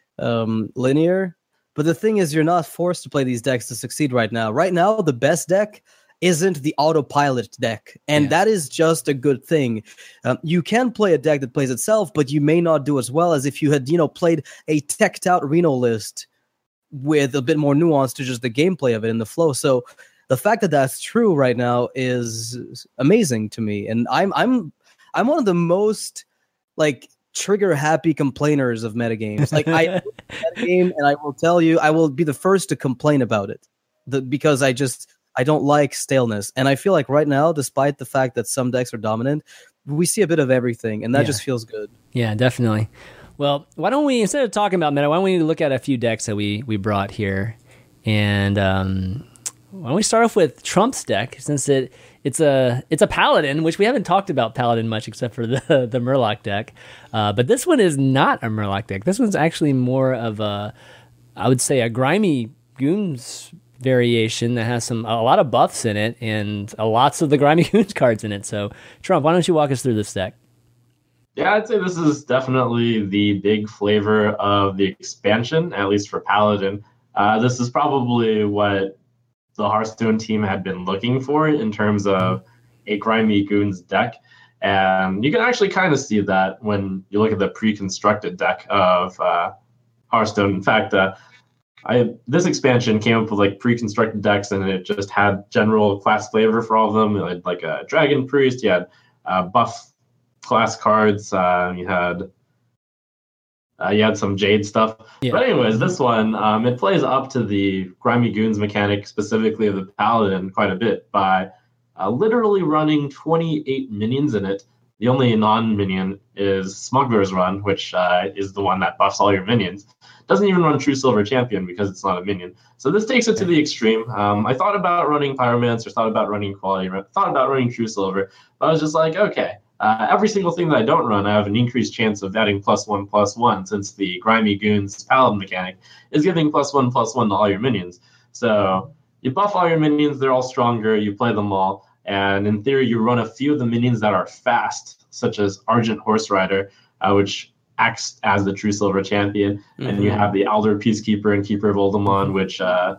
um, linear. But the thing is, you're not forced to play these decks to succeed right now. Right now, the best deck isn't the autopilot deck, and yeah. that is just a good thing. Um, you can play a deck that plays itself, but you may not do as well as if you had, you know, played a teched out Reno list with a bit more nuance to just the gameplay of it and the flow. So the fact that that's true right now is amazing to me, and I'm I'm I'm one of the most like trigger happy complainers of metagames. Like I metagame, and I will tell you, I will be the first to complain about it, the, because I just. I don't like staleness. And I feel like right now, despite the fact that some decks are dominant, we see a bit of everything, and that yeah. just feels good. Yeah, definitely. Well, why don't we, instead of talking about meta, why don't we look at a few decks that we, we brought here? And um, why don't we start off with Trump's deck, since it it's a it's a Paladin, which we haven't talked about Paladin much except for the, the Murloc deck. Uh, but this one is not a Murloc deck. This one's actually more of a, I would say, a grimy Goons variation that has some a lot of buffs in it and uh, lots of the Grimy Goons cards in it. So, Trump, why don't you walk us through this deck? Yeah, I'd say this is definitely the big flavor of the expansion, at least for Paladin. Uh, this is probably what the Hearthstone team had been looking for in terms of a Grimy Goons deck. And you can actually kind of see that when you look at the pre-constructed deck of uh, Hearthstone. In fact, uh, I this expansion came up with like pre-constructed decks, and it just had general class flavor for all of them. You had like a Dragon Priest, you had uh, buff class cards, uh, you had uh, you had some Jade stuff. Yeah. But anyways, this one um, it plays up to the Grimy Goons mechanic, specifically of the Paladin, quite a bit by uh, literally running twenty-eight minions in it. The only non-minion is Smuggler's Run, which uh, is the one that buffs all your minions. Doesn't even run True Silver Champion because it's not a minion. So this takes it to the extreme. Um, I thought about running Pyromancer, thought about running Quality, thought about running True Silver, but I was just like, okay, uh, every single thing that I don't run, I have an increased chance of adding plus one, plus one, since the Grimy Goons Paladin mechanic is giving plus one, plus one to all your minions. So you buff all your minions, they're all stronger, you play them all, and in theory, you run a few of the minions that are fast, such as Argent Horse Rider, uh, which acts as the True Silver Champion, mm-hmm. and you have the Elder Peacekeeper and Keeper of Oldemon, which uh,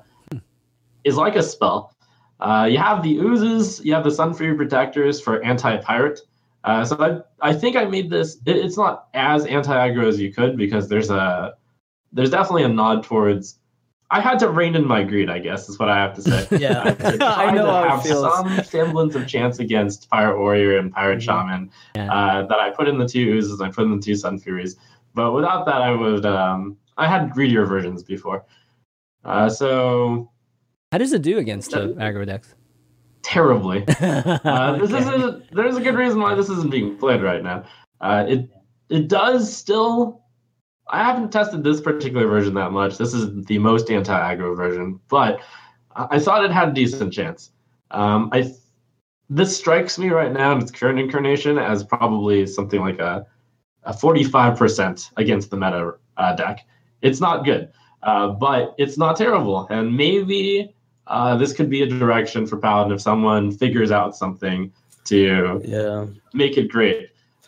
is like a spell. Uh, you have the Oozes, you have the Sunfury Protectors for anti-pirate. Uh, so I, I think I made this. It, it's not as anti-aggro as you could, because there's a there's definitely a nod towards. I had to rein in my greed, I guess, is what I have to say. Yeah, I, I know to how have it feels. Some semblance of chance against Pirate Warrior and Pirate mm-hmm. Shaman yeah. uh, that I put in the two Oozes, I put in the two Sun Furies. But without that, I would. Um, I had greedier versions before. Uh, so, how does it do against the aggro decks? Terribly. uh, this okay. isn't. There's a good reason why this isn't being played right now. Uh, it it does still. I haven't tested this particular version that much. This is the most anti-aggro version, but I thought it had a decent chance. Um, I this strikes me right now in its current incarnation as probably something like a, a forty-five percent against the meta uh, deck. It's not good, uh, but it's not terrible. And maybe uh, this could be a direction for Paladin if someone figures out something to yeah. make it great.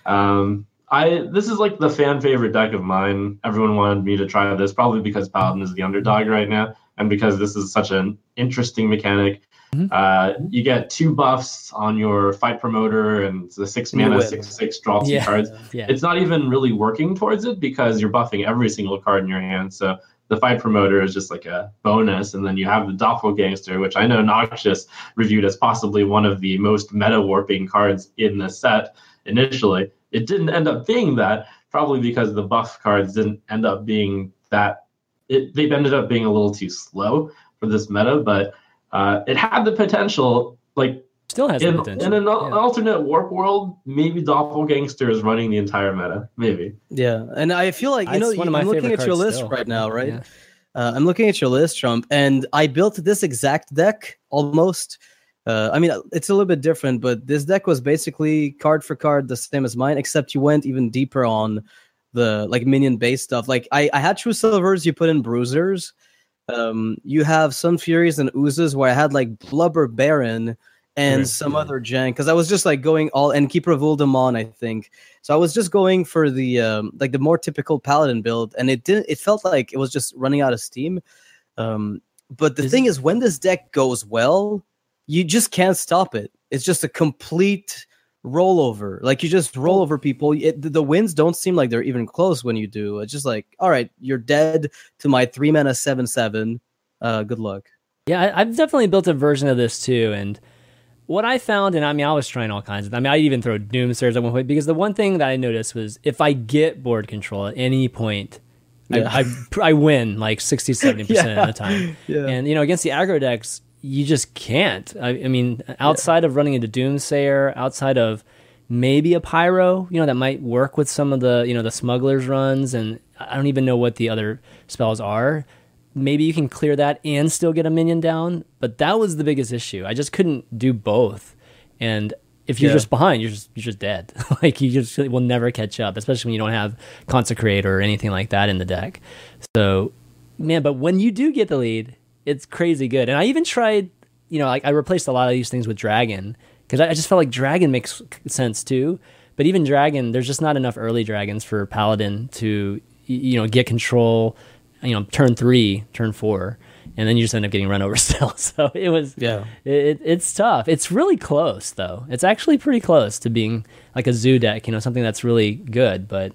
Um, I this is like the fan favorite deck of mine. Everyone wanted me to try this, probably because Paladin is the underdog right now, and because this is such an interesting mechanic. Mm-hmm. Uh, you get two buffs on your fight promoter, and it's a six mana, six six draw two yeah. cards. Yeah. It's not even really working towards it because you're buffing every single card in your hand. So the fight promoter is just like a bonus, and then you have the Doppelgangster, which I know Noxious reviewed as possibly one of the most meta warping cards in the set initially. It didn't end up being that, probably because the buff cards didn't end up being that. It, they ended up being a little too slow for this meta, but uh, it had the potential. Like still has in, the potential. In an yeah. alternate warp world, maybe Doppelgangster is running the entire meta. Maybe. Yeah, and I feel like you That's know one of my I'm looking at your list still. right now, right? Yeah. Uh, I'm looking at your list, Trump, and I built this exact deck almost. Uh, I mean, it's a little bit different, but this deck was basically card for card the same as mine, except you went even deeper on the like minion based stuff. Like I, I had True Silvers, you put in Bruisers. Um, you have Sun Furies and Oozes where I had like Blubber Baron and right. some other jank because I was just like going all and Keeper of Uldamon, I think. So I was just going for the um, like the more typical Paladin build, and it didn't. It felt like it was just running out of steam. Um, but the is thing it- is, when this deck goes well, you just can't stop it. It's just a complete rollover. Like you just roll over people. It, the wins don't seem like they're even close when you do. It's just like, all right, you're dead to my three mana seven seven. Uh, good luck. Yeah, I, I've definitely built a version of this too. And what I found, and I mean, I was trying all kinds of. I mean, I even throw Doomstairs at one point because the one thing that I noticed was if I get board control at any point, yeah. I, I I win like sixty, seventy percent yeah. of the time. Yeah. And you know, against the aggro decks, you just can't. I, I mean, outside yeah. of running into Doomsayer, outside of maybe a Pyro, you know, that might work with some of the, you know, the Smugglers runs, and I don't even know what the other spells are. Maybe you can clear that and still get a minion down, but that was the biggest issue. I just couldn't do both. And if you're yeah. just behind, you're just you're just dead. Like you just will never catch up, especially when you don't have Consecrate or anything like that in the deck. So, man, but when you do get the lead, it's crazy good. And I even tried, you know, like I replaced a lot of these things with Dragon because I, I just felt like Dragon makes sense too. But even Dragon, there's just not enough early Dragons for Paladin to, you know, get control, you know, turn three, turn four. and then you just end up getting run over still. So it was, Yeah. it, it's tough. It's really close though. It's actually pretty close to being like a zoo deck, you know, something that's really good, but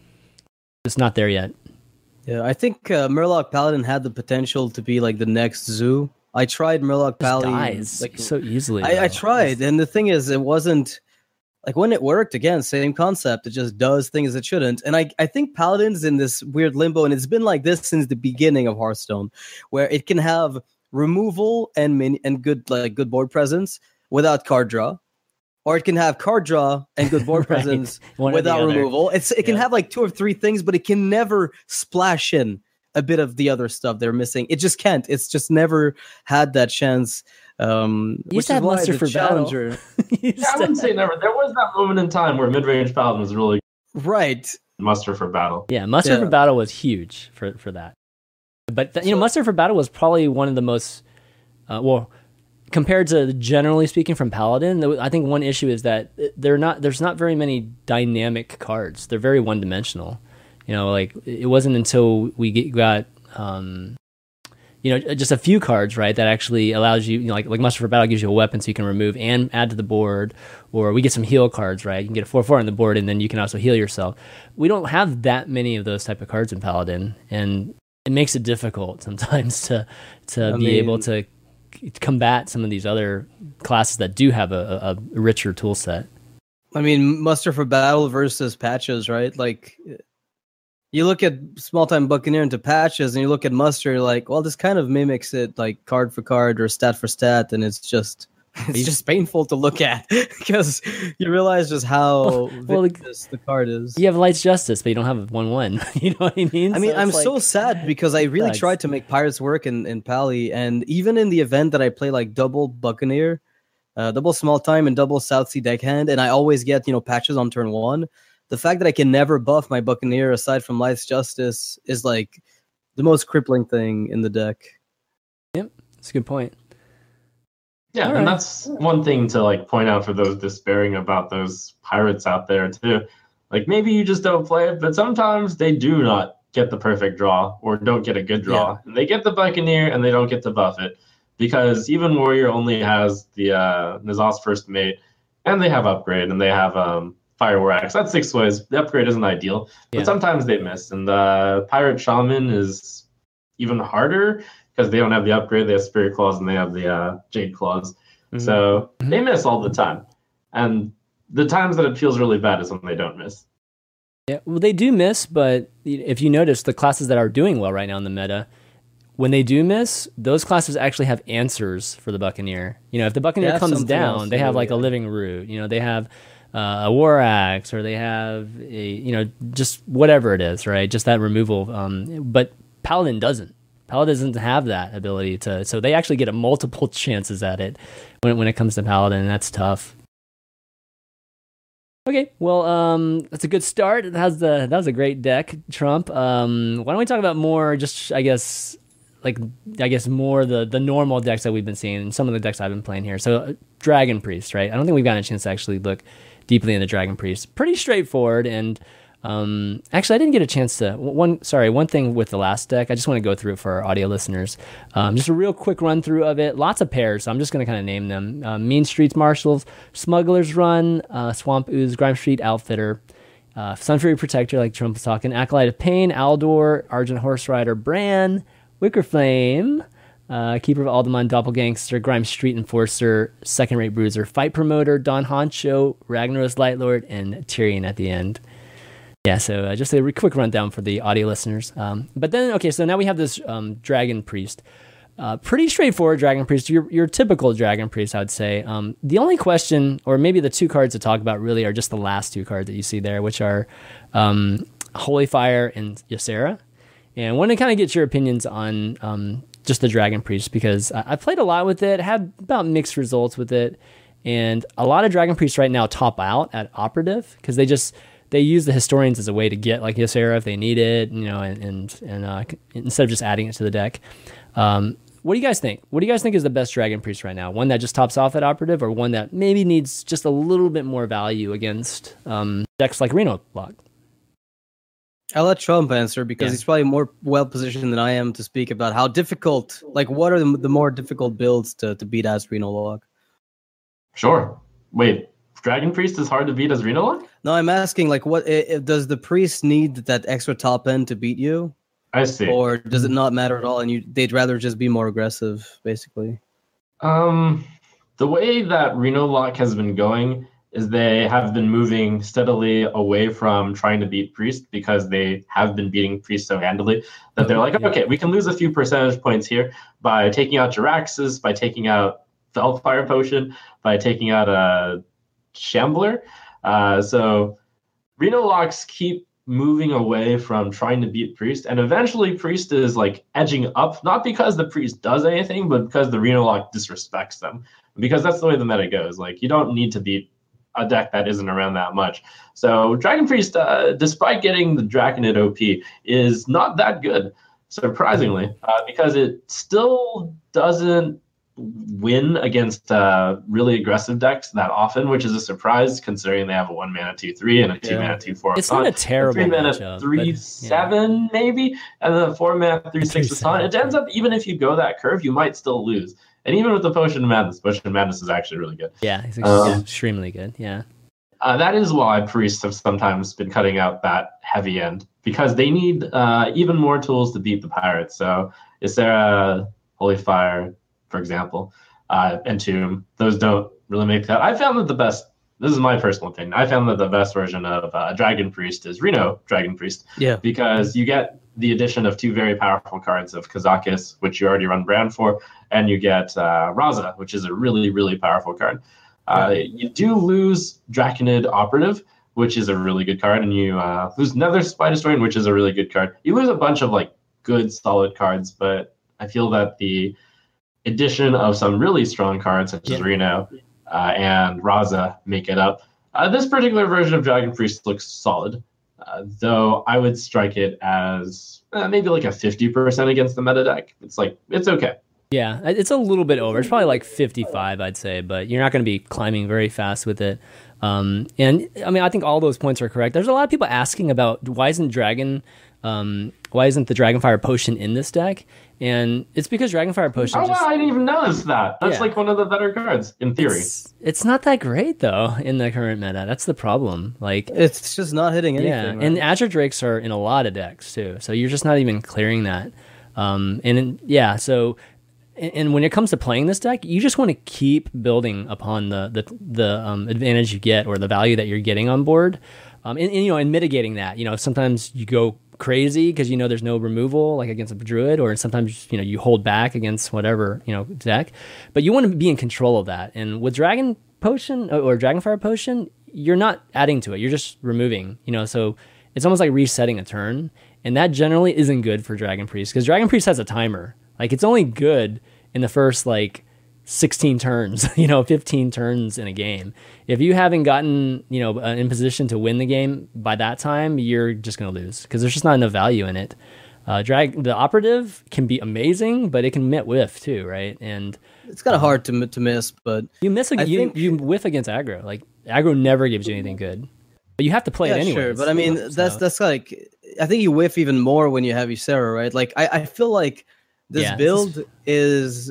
it's not there yet. Yeah, I think uh, Murloc Paladin had the potential to be like the next zoo. I tried Murloc Just Paladin dies like so easily. I, I though. tried, and the thing is, it wasn't like when it worked. Again, same concept. It just does things it shouldn't. And I, I think Paladin's in this weird limbo, and it's been like this since the beginning of Hearthstone, where it can have removal and min- and good like good board presence without card draw, or it can have card draw and good board Right. presence One or the without other. removal. It's it can Yeah. have like two or three things, but it can never splash in a bit of the other stuff they're missing. It just can't. It's just never had that chance. Um, You used which to is have why Muster the for battle. challenger, You used Yeah, I to- wouldn't say never. There was that moment in time where mid-range Paladin was really right? muster for battle. Yeah, Muster Yeah. for Battle was huge for, for that. But th- you know, Muster for Battle was probably one of the most uh, well compared to generally speaking from Paladin. th- I think one issue is that they're not there's not very many dynamic cards. They're very one dimensional. You know, like it wasn't until we get, got um, you know just a few cards right that actually allows you, you know, like like Muster for Battle gives you a weapon so you can remove and add to the board, or we get some heal cards right. You can get a four four on the board and then you can also heal yourself. We don't have that many of those type of cards in Paladin, and it makes it difficult sometimes to to I be mean- able to c- combat some of these other classes that do have a, a, a richer tool set. I mean, muster for battle versus patches, right? Like, you look at small time Buccaneer into patches, and you look at muster, you're like, well, this kind of mimics it, like card for card or stat for stat, and it's just it's just painful to look at because you realize just how well, like- vicious the card is. You have Light's Justice, but you don't have one one. You know what I mean? I mean, So I'm it's so like- sad because I really sucks. tried to make Pirates work in, in Pally, and even in the event that I play like double Buccaneer, uh, double small time, and double South Sea deckhand, and I always get, you know, patches on turn one. The fact that I can never buff my Buccaneer aside from Life's Justice is like the most crippling thing in the deck. That's a good point. Yeah, All and right. that's one thing to like point out for those despairing about those pirates out there too. Like maybe you just don't play it, but sometimes they do not get the perfect draw or don't get a good draw. And they get the Buccaneer and they don't get to buff it. Because even Warrior only has the uh Nizal's first mate, and they have upgrade and they have um Fire War Axe. That's six ways. The upgrade isn't ideal, but Yeah. sometimes they miss. And the Pirate Shaman is even harder because they don't have the upgrade. They have Spirit Claws and they have the uh, Jade Claws. Mhm. So Mhm. they miss all the time. And the times that it feels really bad is when they don't miss. Yeah, well, they do miss, but if you notice, the classes that are doing well right now in the meta, when they do miss, those classes actually have answers for the Buccaneer. You know, if the Buccaneer They have comes something down, else they to have do, like a yeah. living root. You know, they have uh, a War Axe, or they have a, you know, just whatever it is, right? Just that removal. Um, but Paladin doesn't. Paladin doesn't have that ability to, so they actually get a multiple chances at it when when it comes to Paladin, and that's tough. Okay, well, um, that's a good start. That was the that was a great deck, Trump. Um, why don't we talk about more? Just I guess, like I guess more the the normal decks that we've been seeing, and some of the decks I've been playing here. So, uh, Dragon Priest, right? I don't think we've gotten a chance to actually look deeply into Dragon Priest. Pretty straightforward, and um, actually, I didn't get a chance to one. Sorry, one thing with the last deck, I just want to go through it for our audio listeners. Um, just a real quick run through of it. Lots of pairs, so I'm just going to kind of name them: uh, Mean Streets Marshals, Smuggler's Run, uh, Swamp Ooze, Grime Street Outfitter, uh, Sunfury Protector, like Trump was talking, Acolyte of Pain, Aldor, Argent Horse Rider, Bran, Wicker Flame, uh, Keeper of Alderman, Doppelgangster, Grime Street Enforcer, Second Rate Bruiser, Fight Promoter, Don Honcho, Ragnaros Lightlord, and Tyrion at the end. Yeah, so uh, just a re- quick rundown for the audio listeners. Um, but then, okay, so now we have this um, Dragon Priest. Uh, pretty straightforward Dragon Priest. Your, your typical Dragon Priest, I would say. Um, the only question, or maybe the two cards to talk about really are just the last two cards that you see there, which are um, Holy Fire and Ysera. And I want to kind of get your opinions on um, just the Dragon Priest, because I, I played a lot with it, had about mixed results with it. And a lot of Dragon Priests right now top out at Operative, because they just... they use the historians as a way to get like Ysera if they need it, you know, and and, and uh, instead of just adding it to the deck. Um, what do you guys think? What do you guys think is the best Dragon Priest right now? One that just tops off at Operative, or one that maybe needs just a little bit more value against um, decks like Reno Block? I'll let Trump answer because Yeah. he's probably more well positioned than I am to speak about how difficult, like, what are the, the more difficult builds to, to beat as Reno Lock? Sure. Wait, Dragon Priest is hard to beat as Reno Lock? No, I'm asking, like, what i- i- does the priest need that extra top end to beat you, I see. or does it not matter at all? And you they'd rather just be more aggressive, basically. Um, the way that Reno Lock has been going is they have been moving steadily away from trying to beat Priest because they have been beating Priest so handily that they're like, Yeah. okay, we can lose a few percentage points here by taking out Jiraxes, by taking out Felfire Potion, by taking out a Shambler. Uh, so Reno Locks keep moving away from trying to beat Priest, and eventually Priest is like edging up, not because the Priest does anything, but because the Reno Lock disrespects them. Because that's the way the meta goes. Like, you don't need to beat a deck that isn't around that much. So Dragon Priest, uh, despite getting the Draconid O P, is not that good, surprisingly, uh, because it still doesn't win against uh, really aggressive decks that often, which is a surprise considering they have a one mana two three and a two Yeah. mana two four. It's not a terrible three mana matchup, three but, seven maybe, and then a four mana three six with Sonnet. It seven. ends up, even if you go that curve, you might still lose. And even with the Potion of Madness, Potion of Madness is actually really good. Yeah, it's Um, extremely good. Yeah. Uh, that is why priests have sometimes been cutting out that heavy end, because they need uh, even more tools to beat the pirates. So Ysera, Holy Fire, for example, uh, Entomb, those don't really make that. I found that the best, this is my personal opinion, I found that the best version of uh, Dragon Priest is Reno Dragon Priest, Yeah. because you get the addition of two very powerful cards of Kazakis, which you already run Brand for, and you get uh, Raza, which is a really, really powerful card. Uh, you do lose Draconid Operative, which is a really good card, and you uh, lose Nether Spy Historian, which is a really good card. You lose a bunch of like good, solid cards, but I feel that the addition of some really strong cards, such as Yeah. Reno uh, and Raza, make it up. Uh, this particular version of Dragon Priest looks solid, uh, though I would strike it as uh, maybe like a fifty percent against the meta deck. It's like, it's okay. Yeah, it's a little bit over. It's probably like fifty-five, I'd say, but you're not going to be climbing very fast with it. Um, and I mean, I think all those points are correct. There's a lot of people asking about why isn't Dragon, um, why isn't the Dragonfire Potion in this deck? And it's because Dragonfire Potion. Oh, just, wow, I didn't even notice that. That's Yeah. like one of the better cards, in theory. It's, it's not that great though in the current meta. That's the problem. Like, It's just not hitting anything. yeah, right? and Azure Drakes are in a lot of decks too, so you're just not even clearing that. Um, and in, yeah, so and, and when it comes to playing this deck, you just want to keep building upon the the the um, advantage you get or the value that you're getting on board, um, and, and you know, and mitigating that. You know, sometimes you go crazy because you know there's no removal like against a druid, or sometimes you know you hold back against whatever you know deck, but you want to be in control of that. And with Dragon Potion or Dragonfire Potion, you're not adding to it; you're just removing. You know, so it's almost like resetting a turn, and that generally isn't good for Dragon Priest because Dragon Priest has a timer. Like it's only good in the first like sixteen turns, you know, fifteen turns in a game. If you haven't gotten, you know, uh, in position to win the game by that time, you're just going to lose because there's just not enough value in it. Uh, drag the operative can be amazing, but it can mit whiff too, right? And it's kind of hard to mi- to miss, but you miss a, I you, think- you whiff against aggro. Like aggro never gives you anything good, but you have to play yeah, it anyway. sure. But I mean, that's that's like I think you whiff even more when you have Ysera, right? Like I, I feel like this Yeah, this build is,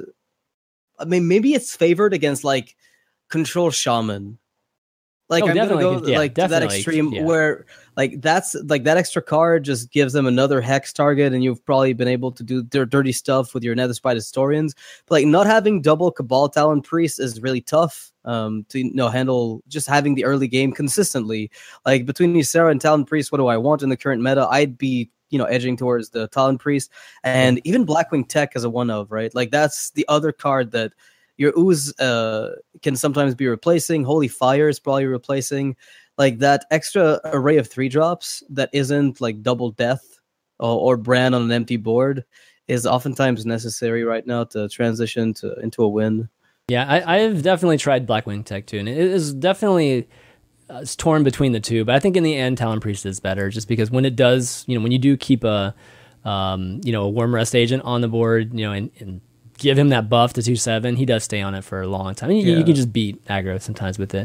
I mean, maybe it's favored against like control shaman. Like Oh, I'm gonna definitely, go yeah, like to that definitely, extreme yeah. where like that's like that extra card just gives them another hex target, and you've probably been able to do dir- dirty stuff with your Nether Spite Historians. But like not having double Cabal Talon Priest is really tough um to you know handle just having the early game consistently. Like between Ysera and Talon Priest, what do I want in the current meta? I'd be you know edging towards the Talon Priest, and even Blackwing Tech as a one of, right? Like that's the other card that your ooze uh, can sometimes be replacing. Holy Fire is probably replacing. Like that extra array of three drops that isn't like double death or, or brand on an empty board is oftentimes necessary right now to transition to into a win. Yeah, I, I've definitely tried Blackwing Tech too, and it is definitely uh, it's torn between the two. But I think in the end, Talon Priest is better, just because when it does, you know, when you do keep a, um, you know, a Worm Rest agent on the board, you know, and, and give him that buff to two seven, he does stay on it for a long time. And you, Yeah. you can just beat aggro sometimes with it.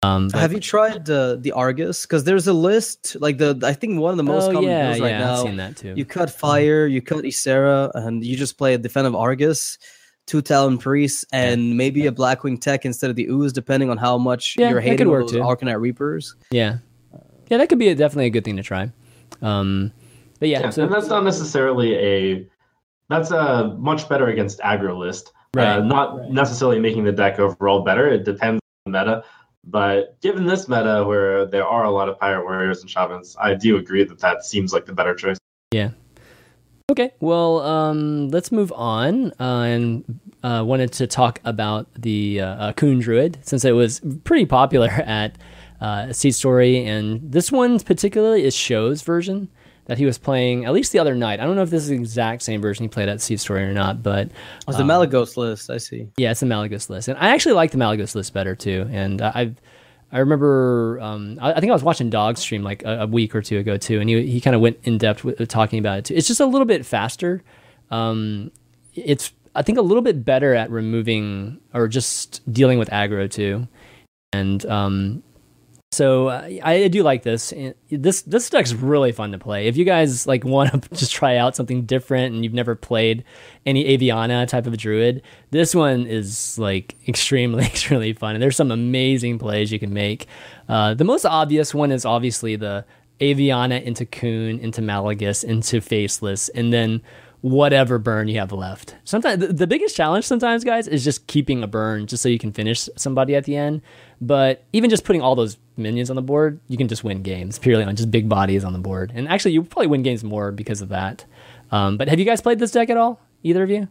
Um, but, Have you tried uh, the Argus? Because there's a list, like the I think one of the most oh, common yeah, builds right yeah, now. I've seen that too. You cut Fire, you cut Ysera, and you just play a Defensive Argus, two Talon Priests, and yeah. maybe a Blackwing Tech instead of the Ooze, depending on how much yeah, you're hating work those Arcanite Reapers. Yeah, yeah, that could be a, definitely a good thing to try. Um, but yeah, yeah so, and that's not necessarily a that's a much better against aggro list. Right. Uh, not right. necessarily making the deck overall better. It depends on the meta. But given this meta where there are a lot of Pirate Warriors and Shamans, I do agree that that seems like the better choice. Yeah. Okay, well, um, let's move on. Uh, and uh, wanted to talk about the uh, uh, Coon Druid, since it was pretty popular at uh, Seed Story. And this one particularly is Show's version that he was playing, at least the other night. I don't know if this is the exact same version he played at Seed Story or not, but... Oh, it's the um, Malygos list, I see. Yeah, it's the Malygos list. And I actually like the Malygos list better, too. And uh, I've... I remember, um, I, I think I was watching Dog's stream like a, a week or two ago too, and he he kind of went in depth with, with talking about it too. It's just a little bit faster. Um, it's I think a little bit better at removing or just dealing with aggro too, and um, so I, I do like this. This this deck's really fun to play. If you guys like want to just try out something different and you've never played any Aviana type of druid, this one is like extremely extremely fun. And there's some amazing plays you can make. Uh, the most obvious one is obviously the Aviana into Coon, into Malygos, into Faceless, and then whatever burn you have left. Sometimes the, the biggest challenge sometimes, guys, is just keeping a burn just so you can finish somebody at the end. But even just putting all those minions on the board, you can just win games purely on just big bodies on the board. And actually, you probably win games more because of that. Um, but have you guys played this deck at all? Either of you?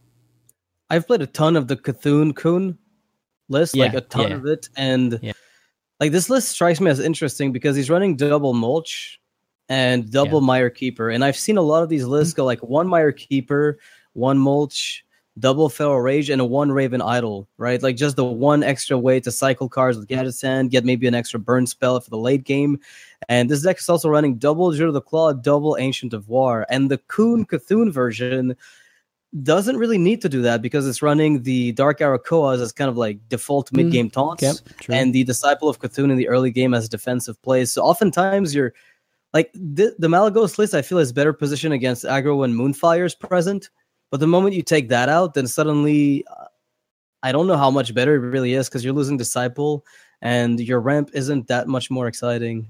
I've played a ton of the Cthulhu Coon list, yeah, like a ton yeah. of it. And yeah. like this list strikes me as interesting because he's running double Mulch and double yeah. Mire Keeper. And I've seen a lot of these lists go like one Mire Keeper, one Mulch, double Feral Rage, and a one Raven Idol, right? Like just the one extra way to cycle cards with Gadget Sand, get maybe an extra burn spell for the late game. And this deck is also running double Jewel of the Claw, double Ancient of War. And the Coon Cthulhu version doesn't really need to do that because it's running the Dark Arrow Koas as kind of like default mid-game mm, taunts yep, and the Disciple of Cthulhu in the early game as defensive plays. So oftentimes you're like the, the Malygos list, I feel is better positioned against aggro when Moonfire is present. But the moment you take that out, then suddenly uh, I don't know how much better it really is because you're losing Disciple and your ramp isn't that much more exciting.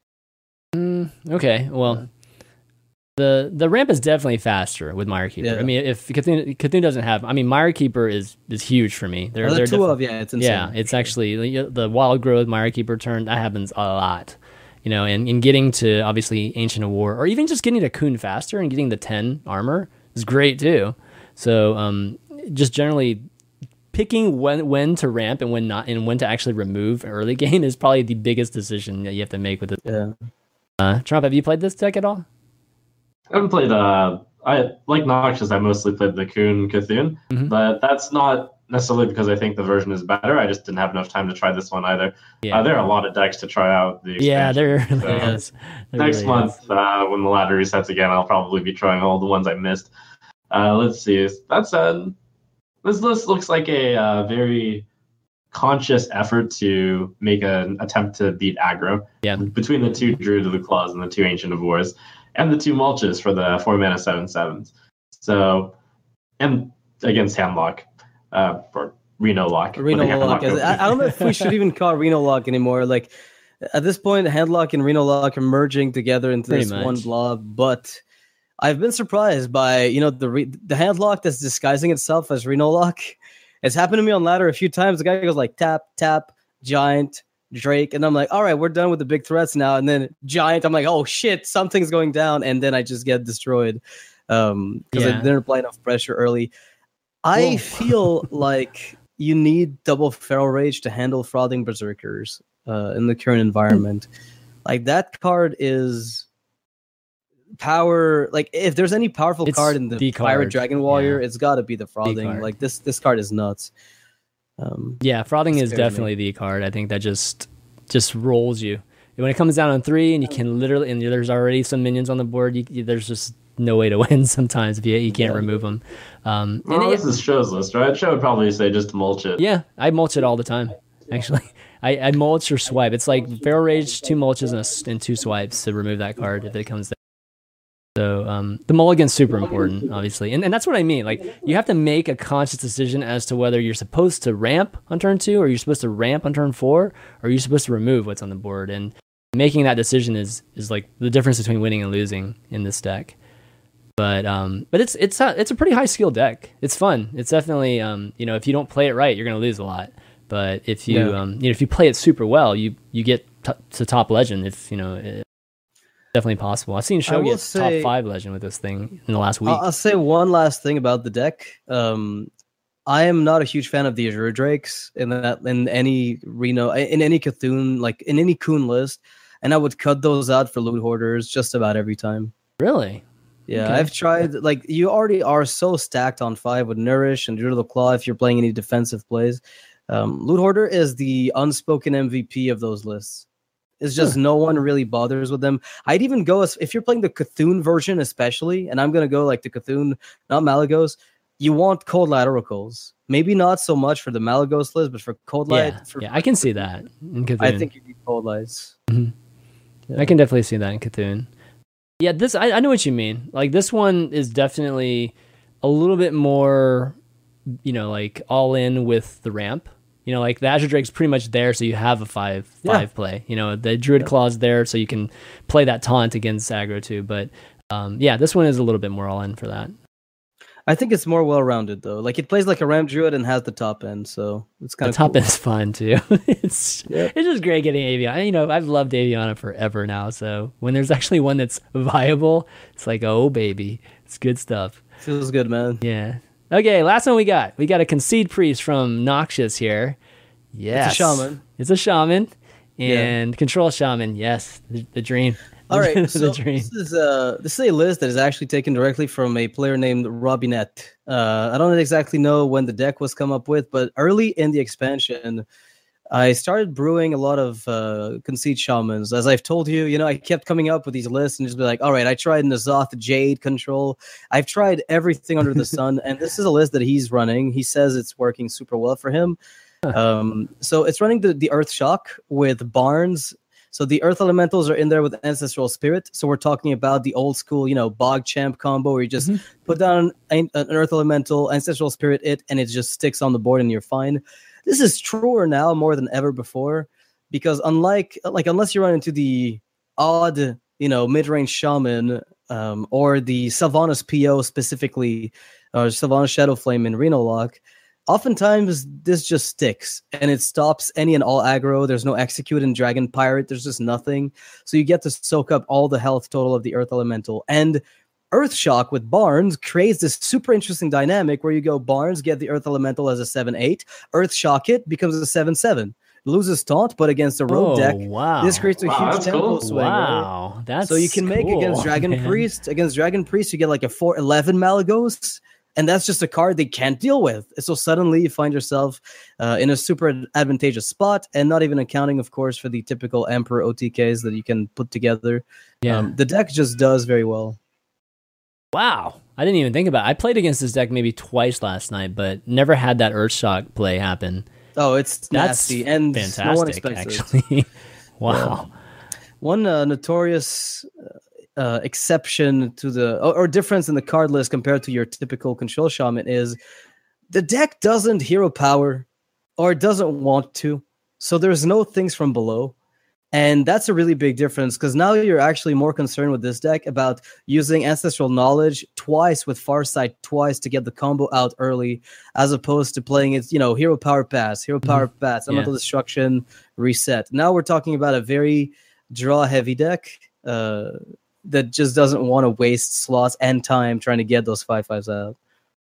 Mm, okay, well, the the ramp is definitely faster with Mire Keeper. Yeah. I mean, if Cthulhu, Cthulhu doesn't have, I mean, Mire Keeper is is huge for me. They're, oh, the they're two def- of yeah, it's insane. Yeah, it's actually the Wild Growth Mire Keeper turn that happens a lot. You know, and, and getting to obviously Ancient of War, or even just getting to Coon faster and getting the ten armor is great too. So um, just generally picking when when to ramp and when not, and when to actually remove early game is probably the biggest decision that you have to make with it. Yeah. Uh, Trump, have you played this deck at all? I haven't played. Uh, I like Noxious. I mostly played the Coon Cthulhu, mm-hmm. but that's not necessarily because I think the version is better. I just didn't have enough time to try this one either. Yeah. Uh, there are a lot of decks to try out. The yeah, there really so is. There next really month, is. Uh, when the ladder resets again, I'll probably be trying all the ones I missed. Uh, let's see. That's uh, this list looks like a uh, very conscious effort to make an attempt to beat aggro. Yeah. Between the two Druid of the Claws and the two Ancient of Wars, and the two Mulches for the four mana seven sevens. So, and against Handlock, uh, or Reno Lock. Reno Lock. I, I don't know if we should even call Reno Lock anymore. Like at this point, Handlock and Reno Lock are merging together into Pretty this much. one blob. But I've been surprised by you know the re- the Handlock that's disguising itself as Reno Lock. It's happened to me on ladder a few times. The guy goes like tap tap Giant Drake, and I'm like, all right, we're done with the big threats now. And then Giant, I'm like, oh shit, something's going down, and then I just get destroyed um because Yeah. I didn't apply enough pressure early. I Whoa. feel like you need double Feral Rage to handle Frothing Berserkers uh, in the current environment. Like that card is power. Like if there's any powerful It's card in the, the Pirate card. Dragon Warrior, Yeah. it's got to be the Frothing. card. Like this, this card is nuts. Um, Yeah, Frothing It is scares me. definitely the card. I think that just just rolls you. When it comes down on three and you can literally, and there's already some minions on the board, you, you- there's just no way to win sometimes if you, you can't Yeah. remove them. Um, and Well, it- this is Show's list, right? Show would probably say just mulch it. yeah, I mulch it all the time. actually. I, I mulch or swipe. It's like Feral Rage, two mulches, and, a, and two swipes to remove that card if it comes there. So um, the mulligan's super important, obviously. And, and that's what I mean. Like, you have to make a conscious decision as to whether you're supposed to ramp on turn two, or you're supposed to ramp on turn four, or you're supposed to remove what's on the board. And making that decision is is like the difference between winning and losing in this deck. But um, but it's it's a, it's a pretty high skill deck. It's fun. It's definitely um, you know, if you don't play it right, you're gonna lose a lot. But if you yeah. um, you know, if you play it super well, you you get t- to top legend. If you know, it's definitely possible. I've seen Show get say, top five legend with this thing in the last week. I'll say one last thing about the deck. Um, I am not a huge fan of the Azure Drakes in that in any Reno in any Cthulhu like in any Coon list, and I would cut those out for Loot Hoarders just about every time. Really? Yeah, okay. I've tried. Like, you already are so stacked on five with Nourish and Druid of the Claw if you're playing any defensive plays. Um, Loot Hoarder is the unspoken M V P of those lists. It's just no one really bothers with them. I'd even go as if you're playing the Cthulhu version, especially, and I'm gonna go like the Cthulhu, not Malagos. You want Cold Light Oracles. Maybe not so much for the Malagos list, but for Cold Light, yeah, for, yeah, I can see that in Cthulhu. I think you need Cold Lights. Mm-hmm. Yeah. I can definitely see that in Cthulhu. Yeah, this I, I know what you mean. Like, this one is definitely a little bit more, you know, like all in with the ramp. You know, like the Azure Drake's pretty much there, so you have a five yeah. five play. You know, the Druid yeah. Claw's there, so you can play that taunt against aggro too. But um, yeah, this one is a little bit more all in for that. I think it's more well-rounded though. Like, it plays like a ramp druid and has the top end, so it's kind the of top cool. end's fun too. it's yeah. it's just great getting Aviana. You know, I've loved Aviana forever now. So when there's actually one that's viable, it's like, oh baby, it's good stuff. Feels good, man. Yeah. Okay, last one we got. We got a Concede Priest from Noxious here. Yes, it's a shaman. It's a shaman and yeah. control shaman. Yes, the, the dream. All right, the so dream. this is uh this is a list that is actually taken directly from a player named Robinette. Uh, I don't exactly know when the deck was come up with, but early in the expansion, I started brewing a lot of uh, Concede Shamans. As I've told you, you know, I kept coming up with these lists and just be like, all right, I tried N'Zoth Jade control. I've tried everything under the sun, and this is a list that he's running. He says it's working super well for him. Um, so it's running the, the Earth Shock with Barnes. So the Earth Elementals are in there with Ancestral Spirit. So we're talking about the old school, you know, Bog Champ combo where you just mm-hmm. put down an, an Earth Elemental, Ancestral Spirit it, and it just sticks on the board and you're fine. This is truer now more than ever before, because unlike, like, unless you run into the odd, you know, mid-range Shaman um, or the Sylvanas P O specifically, or Sylvanas Shadowflame in Reno Lock, oftentimes this just sticks and it stops any and all aggro. There's no execute in Dragon Pirate. There's just nothing. So you get to soak up all the health total of the Earth Elemental. And Earth Shock with Barnes creates this super interesting dynamic where you go Barnes, get the Earth Elemental as a seven eight, Earth Shock it, becomes a seven seven. Loses taunt, but against a rogue oh, deck, wow. this creates a wow, huge tempo cool. swing. Wow, right? that's so you can make cool, against Dragon man. Priest. Against Dragon Priest, you get like a four eleven Malagos, and that's just a card they can't deal with. So suddenly you find yourself uh, in a super advantageous spot, and not even accounting, of course, for the typical Emperor O T Ks that you can put together. Yeah, um, the deck just does very well. Wow. I didn't even think about it. I played against this deck maybe twice last night, but never had that Earthshock play happen. Oh, it's That's nasty and fantastic, no one expects actually. it. Wow. Yeah. One uh, notorious uh, exception to the or, or difference in the card list compared to your typical control shaman is the deck doesn't hero power or doesn't want to. So there's no things from below. And that's a really big difference because now you're actually more concerned with this deck about using Ancestral Knowledge twice with Farsight twice to get the combo out early, as opposed to playing it, you know, Hero Power Pass, Hero Power mm-hmm. Pass, Elemental yeah. Destruction, Reset. Now we're talking about a very draw-heavy deck uh, that just doesn't want to waste slots and time trying to get those five fives out.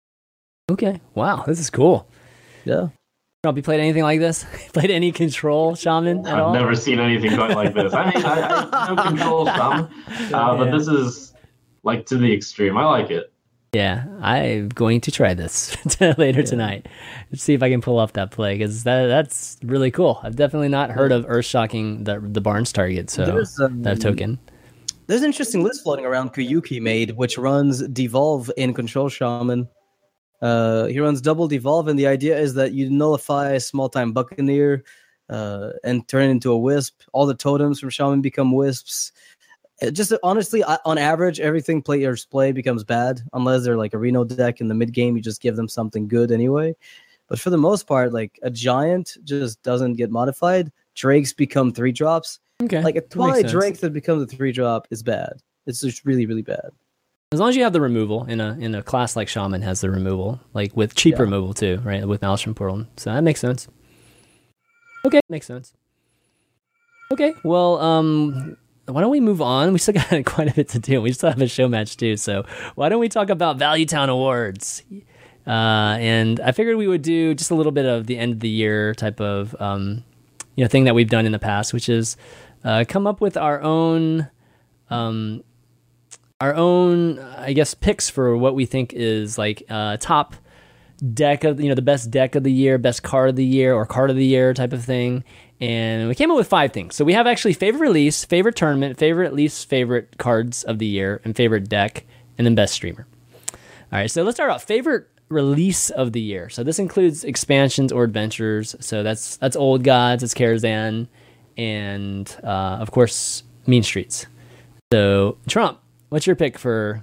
Okay. Wow. This is cool. Yeah. Have you played anything like this? Played any control shaman at I've all? never seen anything quite like this. I mean, I, I know control shaman, uh, but yeah. this is like to the extreme. I like it. Yeah, I'm going to try this later yeah. tonight. Let's see if I can pull off that play because that that's really cool. I've definitely not heard of Earth Shocking the the Barnes target, so um, that token. There's an interesting list floating around Kuyuki made, which runs Devolve in Control Shaman. Uh, he runs double Devolve, and the idea is that you nullify Small Time Buccaneer, uh, and turn it into a wisp. All the totems from Shaman become wisps. It just honestly, I, on average, everything players play becomes bad unless they're like a Reno deck in the mid game. You just give them something good anyway. But for the most part, like a giant just doesn't get modified. Drakes become three drops. Okay, like a Twilight sense. Drake that becomes a three drop is bad. It's just really, really bad. As long as you have the removal in a in a class like Shaman has the removal, like with cheap Yeah. removal too, right? With Maelstrom Portal, so that makes sense. Okay, makes sense. Okay, well, um, why don't we move on? We still got quite a bit to do. We still have a show match too, so why don't we talk about Value Town Awards? Uh, and I figured we would do just a little bit of the end of the year type of um, you know, thing that we've done in the past, which is uh, come up with our own. Um, Our own, I guess, picks for what we think is like uh, top deck of, you know, the best deck of the year, best card of the year, or card of the year type of thing. And we came up with five things. So we have actually favorite release, favorite tournament, favorite least favorite cards of the year, and favorite deck, and then best streamer. All right, so let's start off. Favorite release of the year. So this includes expansions or adventures. So that's that's Old Gods, it's Karazhan, and uh, of course, Mean Streets. So Trump. What's your pick for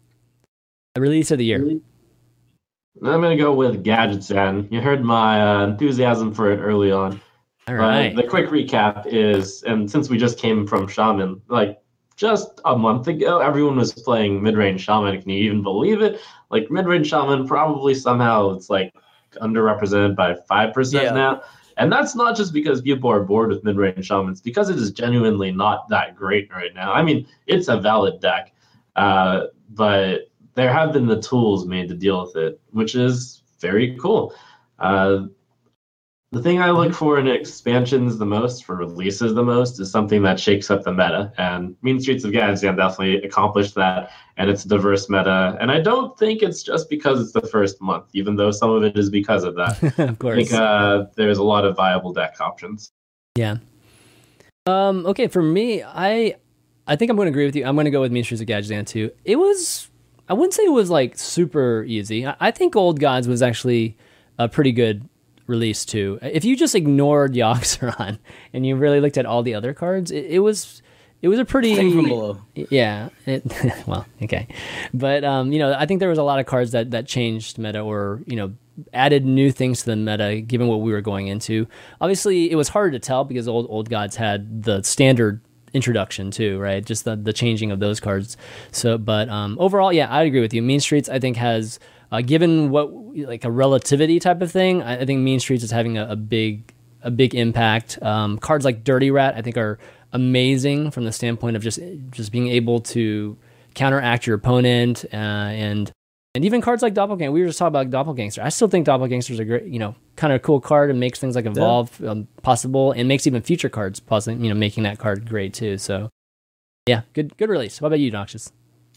a release of the year? I'm going to go with Gadgetzan. You heard my uh, enthusiasm for it early on. All right. But the quick recap is, and since we just came from Shaman, like just a month ago, everyone was playing mid-range Shaman. Can you even believe it? Like mid-range Shaman, probably somehow it's like underrepresented by five percent Yeah. now. And that's not just because people are bored with mid-range Shamans, because it is genuinely not that great right now. I mean, it's a valid deck, uh, but there have been the tools made to deal with it, which is very cool. Uh, the thing I look for in expansions the most, for releases the most, is something that shakes up the meta. And Mean Streets of Gadgetzan definitely accomplished that, and it's a diverse meta. And I don't think it's just because it's the first month, even though some of it is because of that. Of I course. think uh, there's a lot of viable deck options. Yeah. Um, okay, for me, I I think I'm going to agree with you. I'm going to go with Mean Streets of Gadgetzan too. It was, I wouldn't say it was like super easy. I, I think Old Gods was actually a pretty good release too. If you just ignored Yoxeron and you really looked at all the other cards, it, it was it was a pretty Think from below. yeah. It, well, okay, but um, you know, I think there was a lot of cards that that changed meta, or you know, added new things to the meta given what we were going into. Obviously, it was hard to tell because old old gods had the standard introduction too, right? Just the the changing of those cards. So, but um, overall, yeah, I agree with you. Mean Streets, I think, has Uh, given what like a relativity type of thing, I, I think Mean Streets is having a, a big a big impact. Um, cards like Dirty Rat, I think, are amazing from the standpoint of just just being able to counteract your opponent, uh, and and even cards like Doppelganger. We were just talking about Doppelgangster. I still think Doppelgangster is a great, you know, kind of cool card and makes things like Evolve yeah. um, possible, and makes even future cards possible. You know, making that card great too. So yeah, good good release. What about you, Noxious?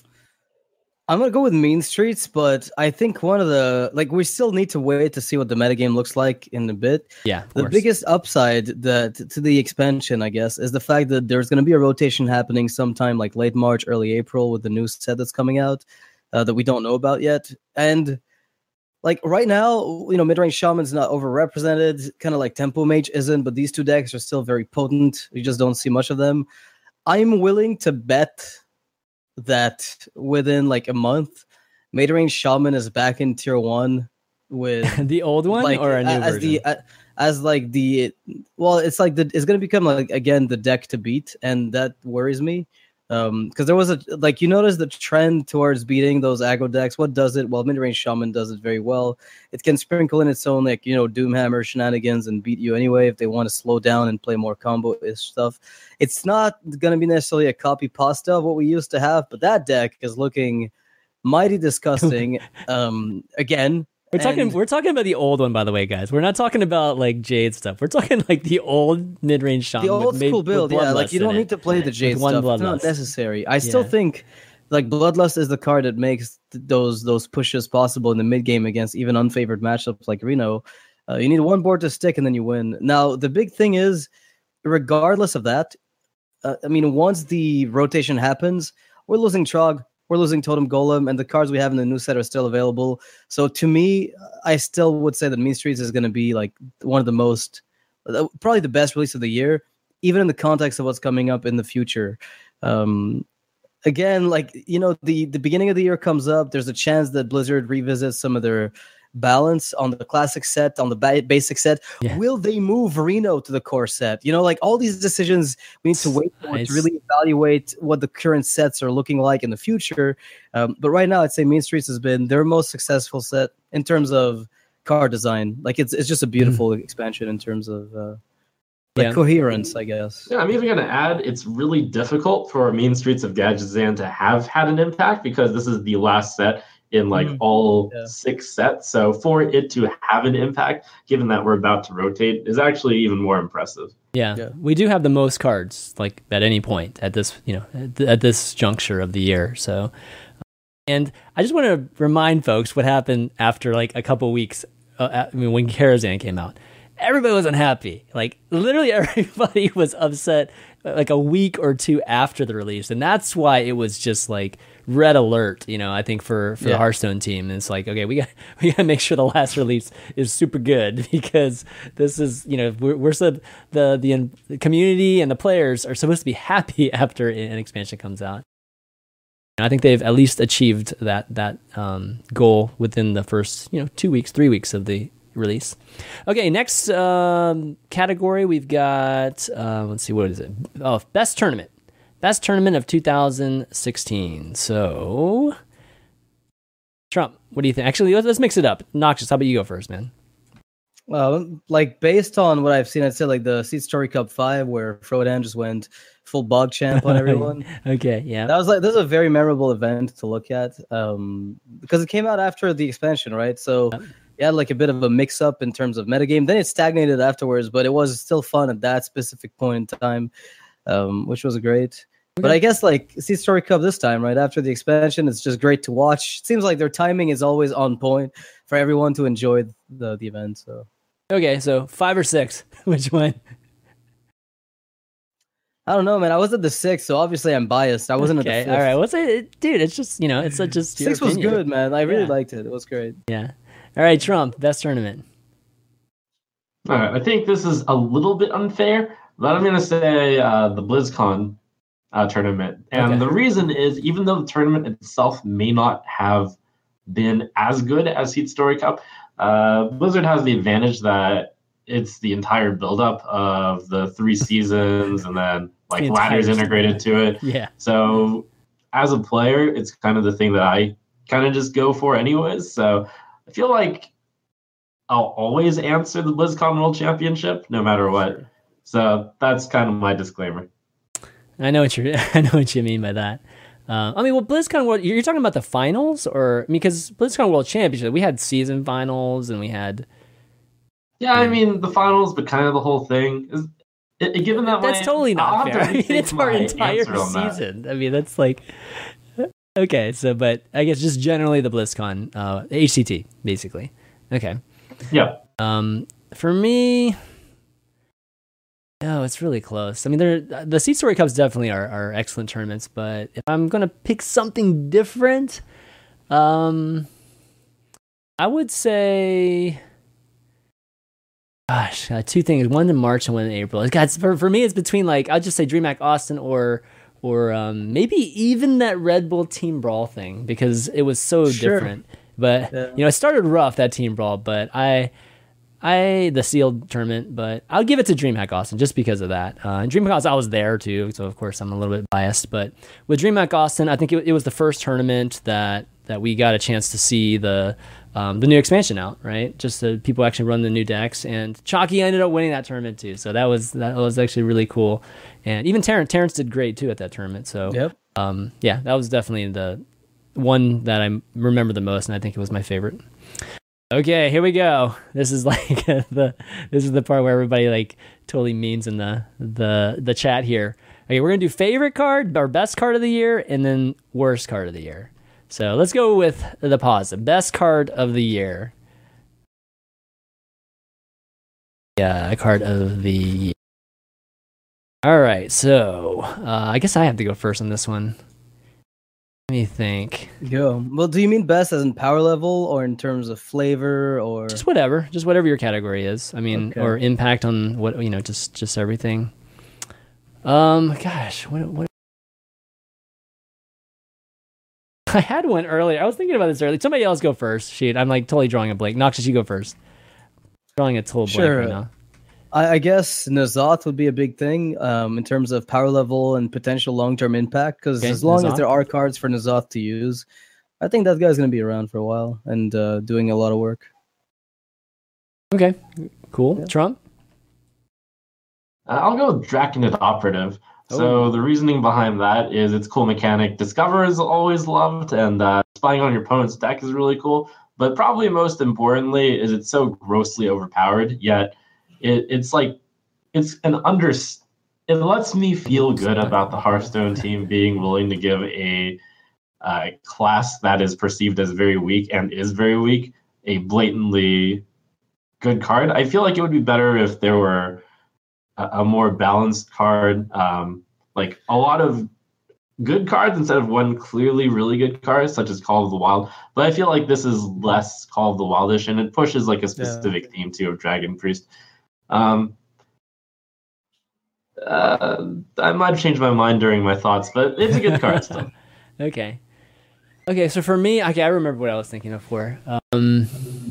I'm gonna go with Mean Streets, but I think one of the like we still need to wait to see what the metagame looks like in a bit. Yeah, the course. biggest upside that to the expansion, I guess, is the fact that there's gonna be a rotation happening sometime like late March, early April with the new set that's coming out uh, that we don't know about yet. And like right now, you know, mid-range Shaman's not overrepresented, kind of like Tempo Mage isn't, but these two decks are still very potent. You just don't see much of them. I'm willing to bet that within like a month, mid-range Shaman is back in tier one with the old one, like, or a new as version? the uh, as like the well, it's like the it's gonna become like again the deck to beat, and that worries me. Um, because there was a like you notice the trend towards beating those aggro decks. What does it? Well, mid-range Shaman does it very well. It can sprinkle in its own like you know Doomhammer shenanigans and beat you anyway if they want to slow down and play more combo-ish stuff. It's not gonna be necessarily a copy pasta of what we used to have, but that deck is looking mighty disgusting. um, again. We're talking. And, we're talking about the old one, by the way, guys. We're not talking about like Jade stuff. We're talking like the old mid-range Shaman. the old with, school with build. Yeah, like Bloodlust you don't in need to play it. the Jade With one stuff. It's Bloodlust. not necessary. I still Yeah. think like Bloodlust is the card that makes th- those those pushes possible in the mid game against even unfavored matchups like Reno. Uh, you need one board to stick and then you win. Now the big thing is, regardless of that, uh, I mean, once the rotation happens, we're losing Trog. We're losing Totem Golem, and the cards we have in the new set are still available. So to me, I still would say that Mean Streets is going to be like one of the most uh, probably the best release of the year, even in the context of what's coming up in the future. Um, again, like, you know, the, the beginning of the year comes up. There's a chance that Blizzard revisits some of their balance on the classic set, on the ba- basic set. Yeah. Will they move Reno to the core set? You know, like all these decisions we need to wait for nice. to really evaluate what the current sets are looking like in the future. Um, but right now, I'd say Mean Streets has been their most successful set in terms of card design. Like it's it's just a beautiful mm. expansion in terms of uh, like yeah. coherence, I guess. Yeah, I'm even going to add, it's really difficult for Mean Streets of Gadgetzan to have had an impact because this is the last set in like mm, all yeah. six sets. So for it to have an impact, given that we're about to rotate, is actually even more impressive. Yeah. yeah. We do have the most cards like at any point at this, you know, at, th- at this juncture of the year. So, and I just want to remind folks what happened after like a couple weeks. Uh, I mean, when Karazhan came out, everybody was unhappy. Like literally everybody was upset like a week or two after the release. And that's why it was just like red alert, you know, I think for, for yeah. the Hearthstone team. And it's like, okay, we got we got to make sure the last release is super good because this is, you know, we're, we're so, the, the the community and the players are supposed to be happy after an expansion comes out. And I think they've at least achieved that that um, goal within the first, you know, two weeks, three weeks of the release. Okay, next um, category we've got, uh, let's see, what is it? Oh, best tournament. Best tournament of two thousand sixteen. So, Trump, what do you think? Actually, let's, let's mix it up. Noxious, how about you go first, man? Well, like based on what I've seen, I'd say like the Seed Story Cup five, where Frodan just went full bog champ on everyone. Okay, yeah, that was like this is a very memorable event to look at um, because it came out after the expansion, right? So. Yeah. You had like a bit of a mix-up in terms of metagame. Then it stagnated afterwards, but it was still fun at that specific point in time, um, which was great. Okay. But I guess like Seed Story Cup this time, right after the expansion, it's just great to watch. It seems like their timing is always on point for everyone to enjoy the, the event. So okay, so five or six, which one? I don't know, man. I was at the six, so obviously I'm biased. I wasn't okay, at the fifth. All right, what's it, dude? It's just you know, it's a, just six was opinion. good, man. I really yeah. liked it. It was great. Yeah. All right, Trump, best tournament. All right, I think this is a little bit unfair, but I'm going to say uh, the BlizzCon uh, tournament. And okay. the reason is, even though the tournament itself may not have been as good as Seed Story Cup, uh, Blizzard has the advantage that it's the entire buildup of the three seasons and then like the ladders integrated to it. Yeah. So as a player, it's kind of the thing that I kind of just go for anyways. So I feel like I'll always answer the BlizzCon World Championship, no matter what. Sure. So that's kind of my disclaimer. I know what you I know what you mean by that. Uh, I mean, well, BlizzCon World, you're talking about the finals, or I mean, because BlizzCon World Championship, we had season finals and we had. Yeah, I mean the finals, but kind of the whole thing is. It, it, given that that's my, totally not fair. I mean, it's our entire season. That. I mean, that's like. Okay, so, but I guess just generally the BlizzCon, uh, H C T, basically. Okay. Yeah. Um, for me, oh, it's really close. I mean, there the Seed Story Cups definitely are, are excellent tournaments, but if I'm going to pick something different, um, I would say, gosh, uh, two things. One in March and one in April. God, for, for me, it's between, like, I'll just say DreamHack Austin or... Or um, maybe even that Red Bull Team Brawl thing because it was so sure. different. But yeah. you know, it started rough that Team Brawl, but I, I the sealed tournament. But I'll give it to DreamHack Austin just because of that. Uh, and DreamHack Austin, I was there too, so of course I'm a little bit biased. But with DreamHack Austin, I think it, it was the first tournament that that we got a chance to see the um, the new expansion out, right? Just so people actually run the new decks, and Chalky ended up winning that tournament too. So that was that was actually really cool. And even Terrence, Terrence did great too at that tournament. So yep. um, yeah, that was definitely the one that I remember the most, and I think it was my favorite. Okay, here we go. This is like the this is the part where everybody like totally means in the the the chat here. Okay, we're gonna do favorite card, our best card of the year, and then worst card of the year. So let's go with the pause. The best card of the year. Yeah, a card of the year. All right, so uh, I guess I have to go first on this one. Let me think. Go. Well, do you mean best as in power level or in terms of flavor or Just whatever, just whatever your category is. I mean, Okay. or impact on what you know, just just everything. Um, gosh, what what. I had one earlier. I was thinking about this earlier. Somebody else go first. Shoot, I'm like totally drawing a blank. Noxus, you go first. Drawing a total Sure. blank right now. I, I guess Nazoth would be a big thing um, in terms of power level and potential long-term impact. Because Okay, as long Nazoth. as there are cards for Nazoth to use, I think that guy's going to be around for a while and uh, doing a lot of work. Okay, cool. Yeah. Trump. Uh, I'll go with Draconid Operative. So Oh. the reasoning behind that is its cool mechanic. Discover is always loved, and uh, spying on your opponent's deck is really cool. But probably most importantly is it's so grossly overpowered. Yet it, it's like it's an under. It lets me feel good about the Hearthstone team being willing to give a uh, class that is perceived as very weak and is very weak a blatantly good card. I feel like it would be better if there were a more balanced card, um, like a lot of good cards instead of one clearly really good card, such as Call of the Wild. But I feel like this is less Call of the Wildish, and it pushes like a specific theme too of Dragon Priest. Um, uh, I might have changed my mind during my thoughts, but it's a good card still. Okay. Okay, so for me, okay, I remember what I was thinking of for. Um,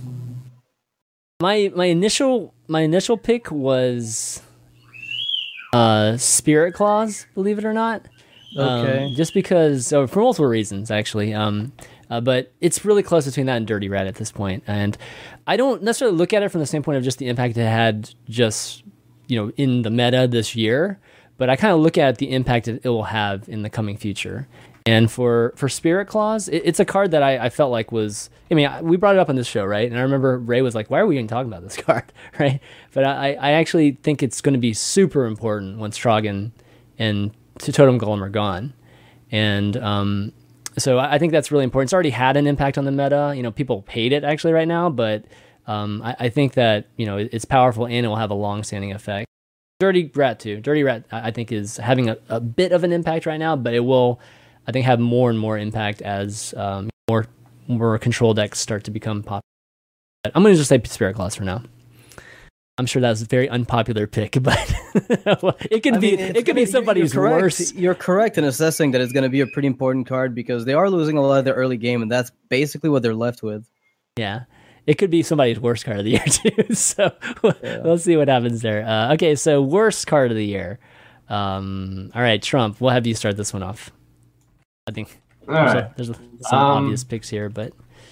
my my initial my initial pick was uh, Spirit Claws, believe it or not. Okay. Um, just because, so for multiple reasons, actually. Um, uh, but it's really close between that and Dirty Rat at this point. And I don't necessarily look at it from the standpoint of just the impact it had just, you know, in the meta this year. But I kind of look at the impact it, it will have in the coming future. And for, for Spirit Claws, it, it's a card that I, I felt like was, I mean, I, we brought it up on this show, right? And I remember Ray was like, why are we even talking about this card, right? But I, I actually think it's going to be super important once Trogon and Totem Golem are gone. And um, so I, I think that's really important. It's already had an impact on the meta. You know, people hate it actually right now, but um, I, I think that, you know, it, it's powerful and it will have a long-standing effect. Dirty Rat too. Dirty Rat, I I think, is having a, a bit of an impact right now, but it will, I think, have more and more impact as um, more more control decks start to become popular. But I'm going to just say Spirit Claws for now. I'm sure that's a very unpopular pick, but it could I be mean, it's it could be gonna- somebody's you're correct. worst. You're correct in assessing that it's going to be a pretty important card because they are losing a lot of their early game, and that's basically what they're left with. Yeah. It could be somebody's worst card of the year too. So Yeah. we'll see what happens there. Uh, okay, so worst card of the year. Um, all right, Trump, we'll have you start this one off. I think All there's, right. a, there's a, some Um, obvious picks here, but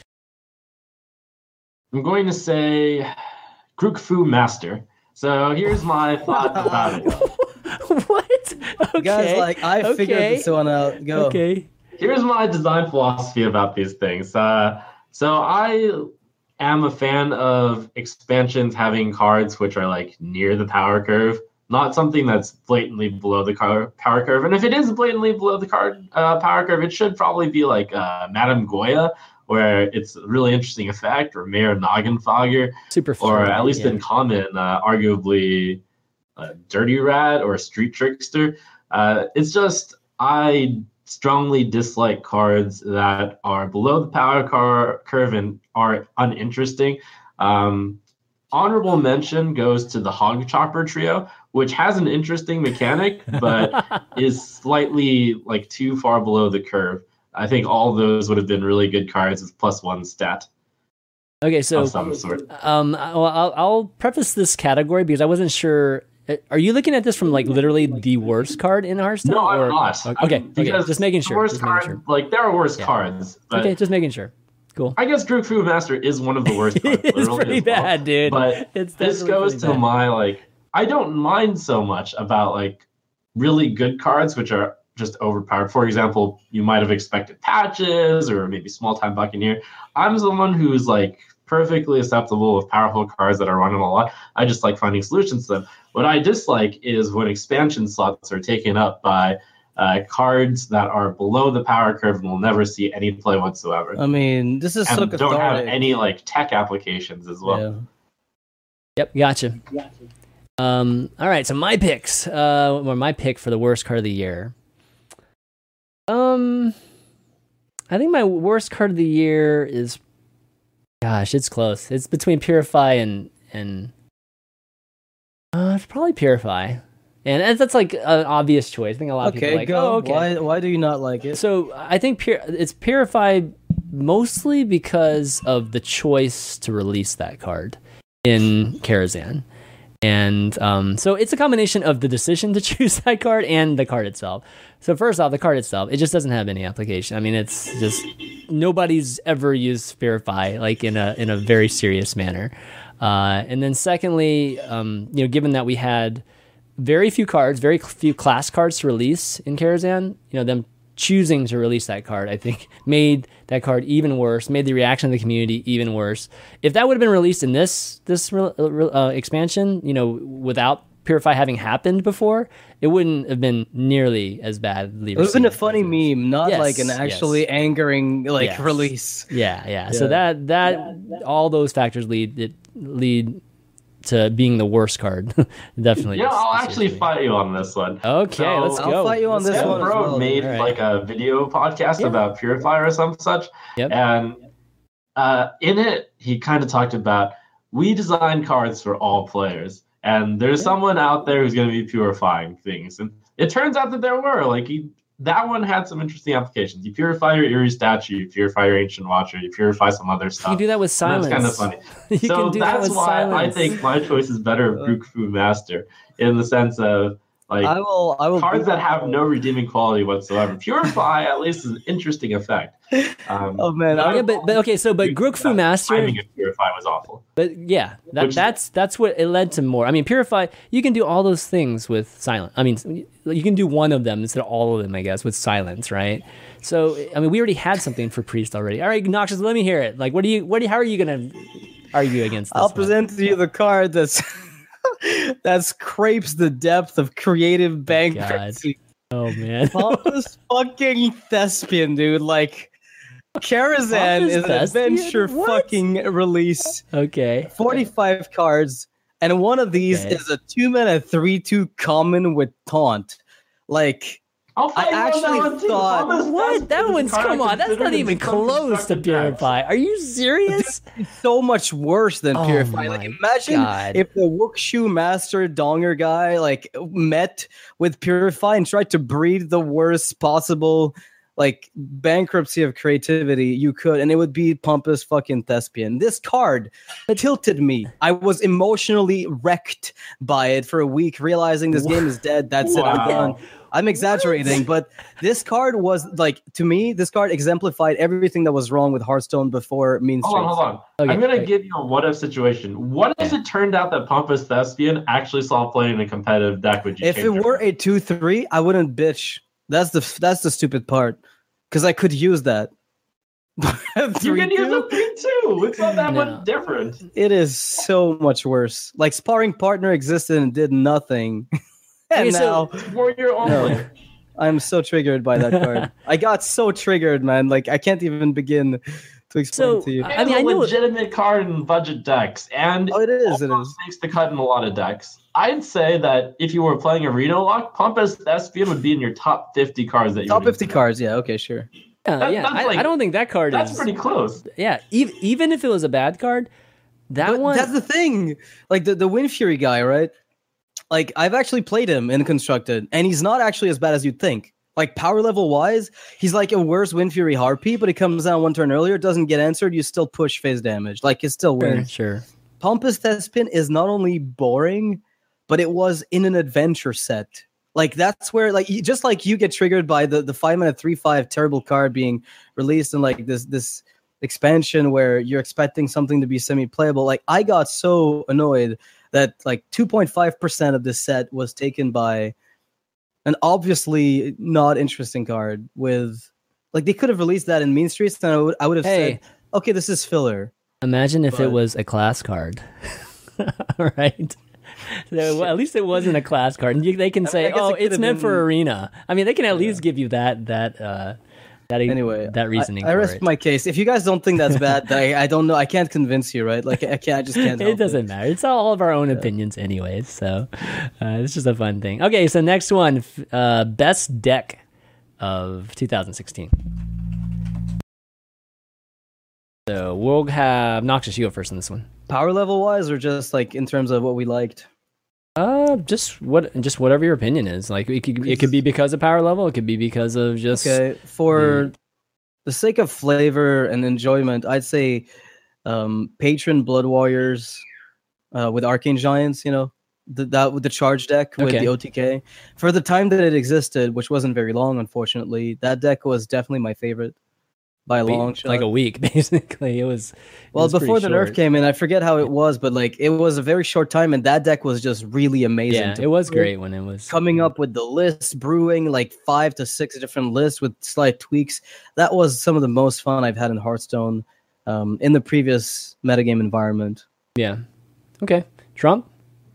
I'm going to say Krukfu Master. So here's my thoughts about it. what? Okay. Guys, like I okay. figured this one out. Go. Okay. Here's my design philosophy about these things. Uh, so I am a fan of expansions having cards which are like near the power curve, not something that's blatantly below the car- power curve. And if it is blatantly below the card uh, power curve, it should probably be like uh, Madame Goya, where it's a really interesting effect, or Mayor Noggenfogger, Super or fun, at least yeah. in common, uh, arguably uh, Dirty Rat or Street Trickster. Uh, it's just, I strongly dislike cards that are below the power car- curve and are uninteresting. Um, honorable mention goes to the Hog Chopper Trio, which has an interesting mechanic, but is slightly like too far below the curve. I think all those would have been really good cards with plus one stat Okay, so of some sort. um, well, I'll, I'll preface this category because I wasn't sure. Are you looking at this from like literally the worst card in Hearthstone? No, I'm or- not. Okay, I'm- okay, because just making the sure. worst Just making card- sure. Like, there are worse Yeah. cards, but Okay, just making sure. Cool. I guess Grook Fu Master is one of the worst cards. It's literally, pretty as well. bad, dude. But It's this definitely goes pretty to bad. my, like, I don't mind so much about, like, really good cards, which are just overpowered. For example, you might have expected Patches or maybe Small Time Buccaneer. I'm someone who's, like, perfectly acceptable with powerful cards that are running a lot. I just like finding solutions to them. What I dislike is when expansion slots are taken up by uh, cards that are below the power curve and will never see any play whatsoever. I mean, this is so and don't have cathartic. any like tech applications as well. Yeah. Yep, gotcha. Um, all right, so my picks, uh, or my pick for the worst card of the year. Um, I think my worst card of the year is, gosh, it's close. It's between Purify and and uh, it's probably Purify, and that's like an obvious choice. I think a lot of Okay, people are like, go. oh, okay. Why why do you not like it? So I think Pur- it's Purify mostly because of the choice to release that card in Karazhan. And um, so it's a combination of the decision to choose that card and the card itself. So first off, the card itself, it just doesn't have any application. I mean, it's just nobody's ever used Purify like in a in a very serious manner. Uh, and then secondly, um, you know, given that we had very few cards, very few class cards to release in Karazhan, you know, them choosing to release that card, I think, made that card even worse, made the reaction of the community even worse. If that would have been released in this this uh, expansion, you know, without Purify having happened before, it wouldn't have been nearly as badly. It would have been a funny meme, not yes, like an actually yes. angering like yes. release. Yeah, yeah, yeah. So that that yeah, all those factors lead it lead to being the worst card. Definitely. Yeah, I'll actually fight you on this one. Okay, so, let's go. I'll fight you on let's this go. one. Bro well, made right. like a video podcast yeah. about Purifier or some such. Yep. And uh, in it, he kind of talked about we design cards for all players. And there's yeah. someone out there who's going to be purifying things. And it turns out that there were. Like, he, that one had some interesting applications. You purify your Eerie statue, you purify your Ancient Watcher, you purify some other stuff. You can do that with silence. And that's kind of funny. you so can do that's that with why silence. I think my choice is better of Grookfu Master in the sense of like I will, I will cards that have no redeeming quality whatsoever. Purify at least is an interesting effect. Um, oh man, yeah, but, but okay, so but Grookfu Master. Timing of Purify was awful. But yeah, that, Which, that's that's what it led to more. I mean, Purify, you can do all those things with silence. I mean, you can do one of them instead of all of them, I guess, with silence, right? So I mean, we already had something for Priest already. All right, Noxious, let me hear it. Like, what do you, what do you, how are you gonna argue against this? I'll one? present to you the card that's that scrapes the depth of creative bankruptcy. Oh man, Pompous fucking Thespian, dude. Like, Karazhan is an Thespian? adventure What? fucking release. Okay, forty-five cards, and one of these Okay. is a two mana three two common with taunt. Like, I'll I fight you on that actually one too. thought- Thomas what? Thespian That is a one's card come on. That's considered not in even some close to constructed decks. Purify. Are you serious? it's so much worse than Oh Purify. my Like, imagine God. if the Wuxu Master Donger guy like met with Purify and tried to breed the worst possible like bankruptcy of creativity you could, and it would be Pompous fucking Thespian. This card tilted me. I was emotionally wrecked by it for a week, realizing this game is dead. That's it. I'm Wow. done. I'm exaggerating, but this card was like, to me, this card exemplified everything that was wrong with Hearthstone before Mean Hold on, Streets. hold on. Okay, I'm gonna okay. give you a what if situation. What if it turned out that Pompous Thespian actually saw play in a competitive deck? Would you If change it your were mind? a two three, I wouldn't bitch. That's the that's the stupid part, because I could use that. you can use a three two. It's not that No. much different. It is so much worse. Like, sparring partner existed and did nothing, and Okay, so- now Warrior only. No. I'm so triggered by that card. I got so triggered, man. Like, I can't even begin to explain So, to you. I It's mean, a I know- legitimate card in budget decks, and Oh, it is. It also is. makes the cut in a lot of decks. I'd say that if you were playing Arena Lock, Pompous Thespian would be in your top fifty cards that you Top would fifty use. cards. Yeah. Okay. Sure. Yeah, That- yeah. that's I, like- I don't think that card That's is. pretty close. Yeah, even even if it was a bad card, that But one. that's the thing. Like the the Wind Fury guy, right? Like, I've actually played him in Constructed, and he's not actually as bad as you'd think. Like, power level wise, he's like a worse Wind Fury Harpy, but it comes down one turn earlier, doesn't get answered, you still push phase damage. Like, it still sure, wins. sure. Pompous Thespian is not only boring, but it was in an adventure set. Like, that's where, like, you- just like you get triggered by the the five mana three five terrible card being released in like this this expansion where you're expecting something to be semi playable. Like, I got so annoyed that like two point five percent of this set was taken by an obviously not interesting card with, like, they could have released that in Mean Streets, and I would I would have Hey. said, okay, this is filler. Imagine if it But- was a class card, right? So, well, at least it wasn't a class card, and you, they can I say, mean, I guess "Oh, it could it's have meant been- for arena." I mean, they can at least give you that that uh, that Anyway, that reasoning. I, I for rest it. my case. If you guys don't think that's bad, then I, I don't know. I can't convince you, right? Like, I can't. I just can't. It help doesn't matter. It's all of our own opinions, anyways. So uh, it's just a fun thing. Okay, so next one, f- uh, best deck of two thousand sixteen. So we'll have Noxious, you go first on this one. Power level wise, or just like in terms of what we liked? Uh, just what, just whatever your opinion is. Like it could, it could be because of power level. It could be because of just. Okay, for the, the sake of flavor and enjoyment, I'd say, um, Patron Blood Warriors, uh, with Arcane Giants. You know, the, that with the charge deck with okay. the O T K. For the time that it existed, which wasn't very long, unfortunately, that deck was definitely my favorite. By a long shot. Like a week, basically. It was. It well, was before the short. nerf came in, I forget how it was, but like it was a very short time, and that deck was just really amazing. Yeah, it was great when it was coming up with the lists, brewing like five to six different lists with slight tweaks. That was some of the most fun I've had in Hearthstone, um, in the previous metagame environment. Yeah. Okay. Trump?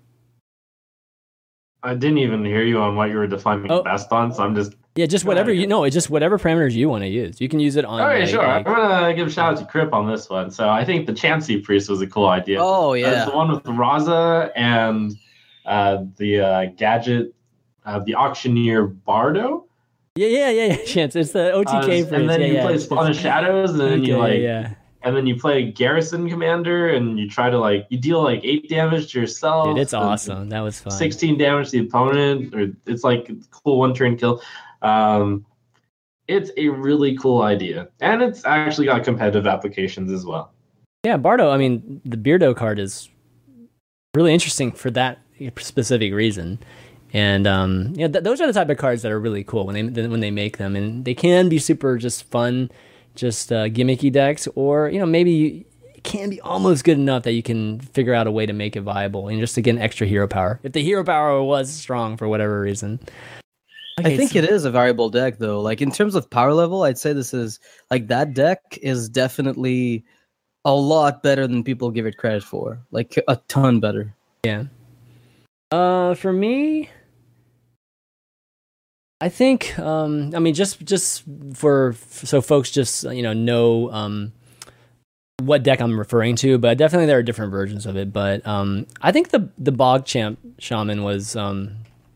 I didn't even hear you on what you were defining oh. best on, so I'm just. Yeah, just whatever you know. It's just whatever parameters you want to use. You can use it on. All right, like, sure. like, I'm gonna give a shout out to Crip on this one. So I think the Chansey Priest was a cool idea. Oh yeah, that's the one with Raza and uh, the uh, gadget, uh, the Auctioneer Bardo. Yeah, yeah, yeah, yeah. Chance. It's the O T K uh, priest. And then yeah, you yeah. play Spawn of Shadows, and then okay, you like, yeah. and then you play Garrison Commander, and you try to like, you deal like eight damage to yourself. Dude, it's awesome. That was fun. sixteen damage to the opponent, or it's like cool one turn kill. Um, It's a really cool idea, and it's actually got competitive applications as well. Yeah, Bardo, I mean, the Beardo card is really interesting for that specific reason. And um, you know, th- those are the type of cards that are really cool when they when they make them, and they can be super just fun, just uh, gimmicky decks, or you know maybe you, it can be almost good enough that you can figure out a way to make it viable and just to get extra hero power if the hero power was strong for whatever reason. Okay, I think so. It is a variable deck, though. Like, in terms of power level, I'd say this is, like, that deck is definitely a lot better than people give it credit for. Like, a ton better. Yeah. Uh, for me, I think, um, I mean, just just for, so folks just, you know, know um, what deck I'm referring to, but definitely there are different versions of it. But um, I think the, the Bogchamp Shaman was... Um,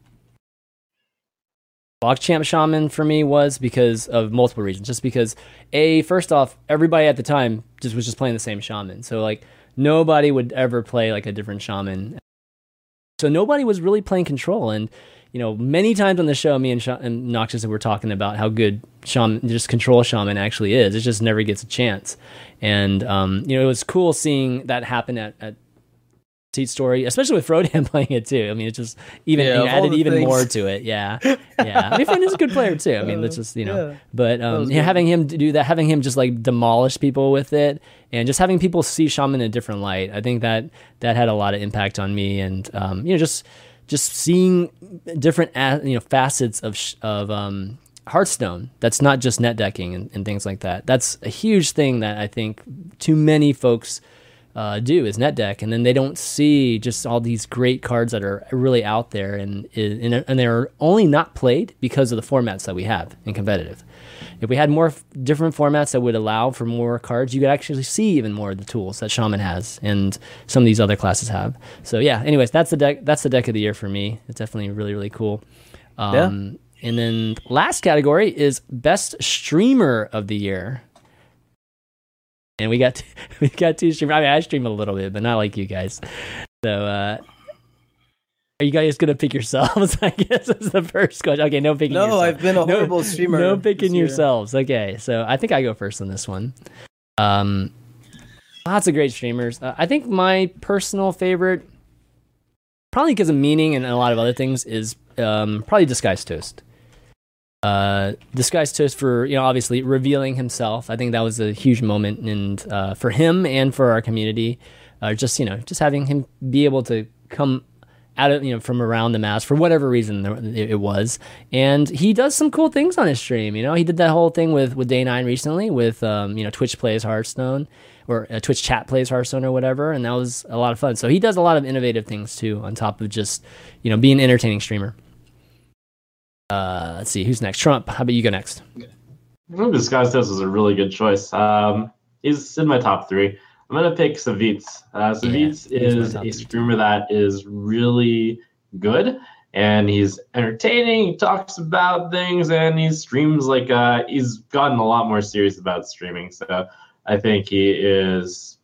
Bogchamp Shaman for me was because of multiple reasons. Just because, A, first off, everybody at the time just was just playing the same Shaman. So, like, nobody would ever play, like, a different Shaman. So nobody was really playing control. And, you know, many times on the show, me and, Sh- and Noxious were talking about how good Shaman, just control Shaman actually is. It just never gets a chance. And, um, you know, it was cool seeing that happen at, at Seat Story, especially with Frodan playing it too. I mean, it just even yeah, you know, added even things. more to it. Yeah, yeah. I mean, Frodan's a good player too. I mean, let's just you know, yeah, but um, yeah, having him do that, having him just like demolish people with it, and just having people see Shaman in a different light. I think that that had a lot of impact on me, and um, you know, just just seeing different you know facets of of um, Hearthstone. That's not just net decking and, and things like that. That's a huge thing that I think too many folks. Uh, do is net deck, and then they don't see just all these great cards that are really out there, and and, and they're only not played because of the formats that we have in competitive. If we had more f- different formats that would allow for more cards, you could actually see even more of the tools that Shaman has and some of these other classes have. So yeah, anyways, that's the deck. That's the deck of the year for me. It's definitely really really cool. Um, yeah. And then last category is best streamer of the year. And we got we got two streamers. I mean, I stream a little bit, but not like you guys. So, uh, are you guys gonna pick yourselves? I guess is the first question. Okay, no picking. No, yourself. I've been a no, horrible streamer. No picking yourselves. Okay, so I think I go first on this one. Um, lots of great streamers. Uh, I think my personal favorite, probably because of meaning and a lot of other things, is um, probably Disguised Toast. Uh, Disguised Toast for, you know, obviously revealing himself. I think that was a huge moment, and uh, for him and for our community, uh, just, you know, just having him be able to come out of, you know, from around the mask for whatever reason it was. And he does some cool things on his stream. You know, he did that whole thing with, with Day nine recently with, um, you know, Twitch Plays Hearthstone, or uh, Twitch Chat Plays Hearthstone or whatever. And that was a lot of fun. So he does a lot of innovative things too, on top of just, you know, being an entertaining streamer. Uh, let's see, who's next? Trump, how about you go next? I think Disguised Toast was a really good choice. Um, he's in my top three. I'm going to pick Savitz. Uh, Savitz yeah, is a streamer that is really good, and he's entertaining. He talks about things, and he streams like uh, he's gotten a lot more serious about streaming. So I think he is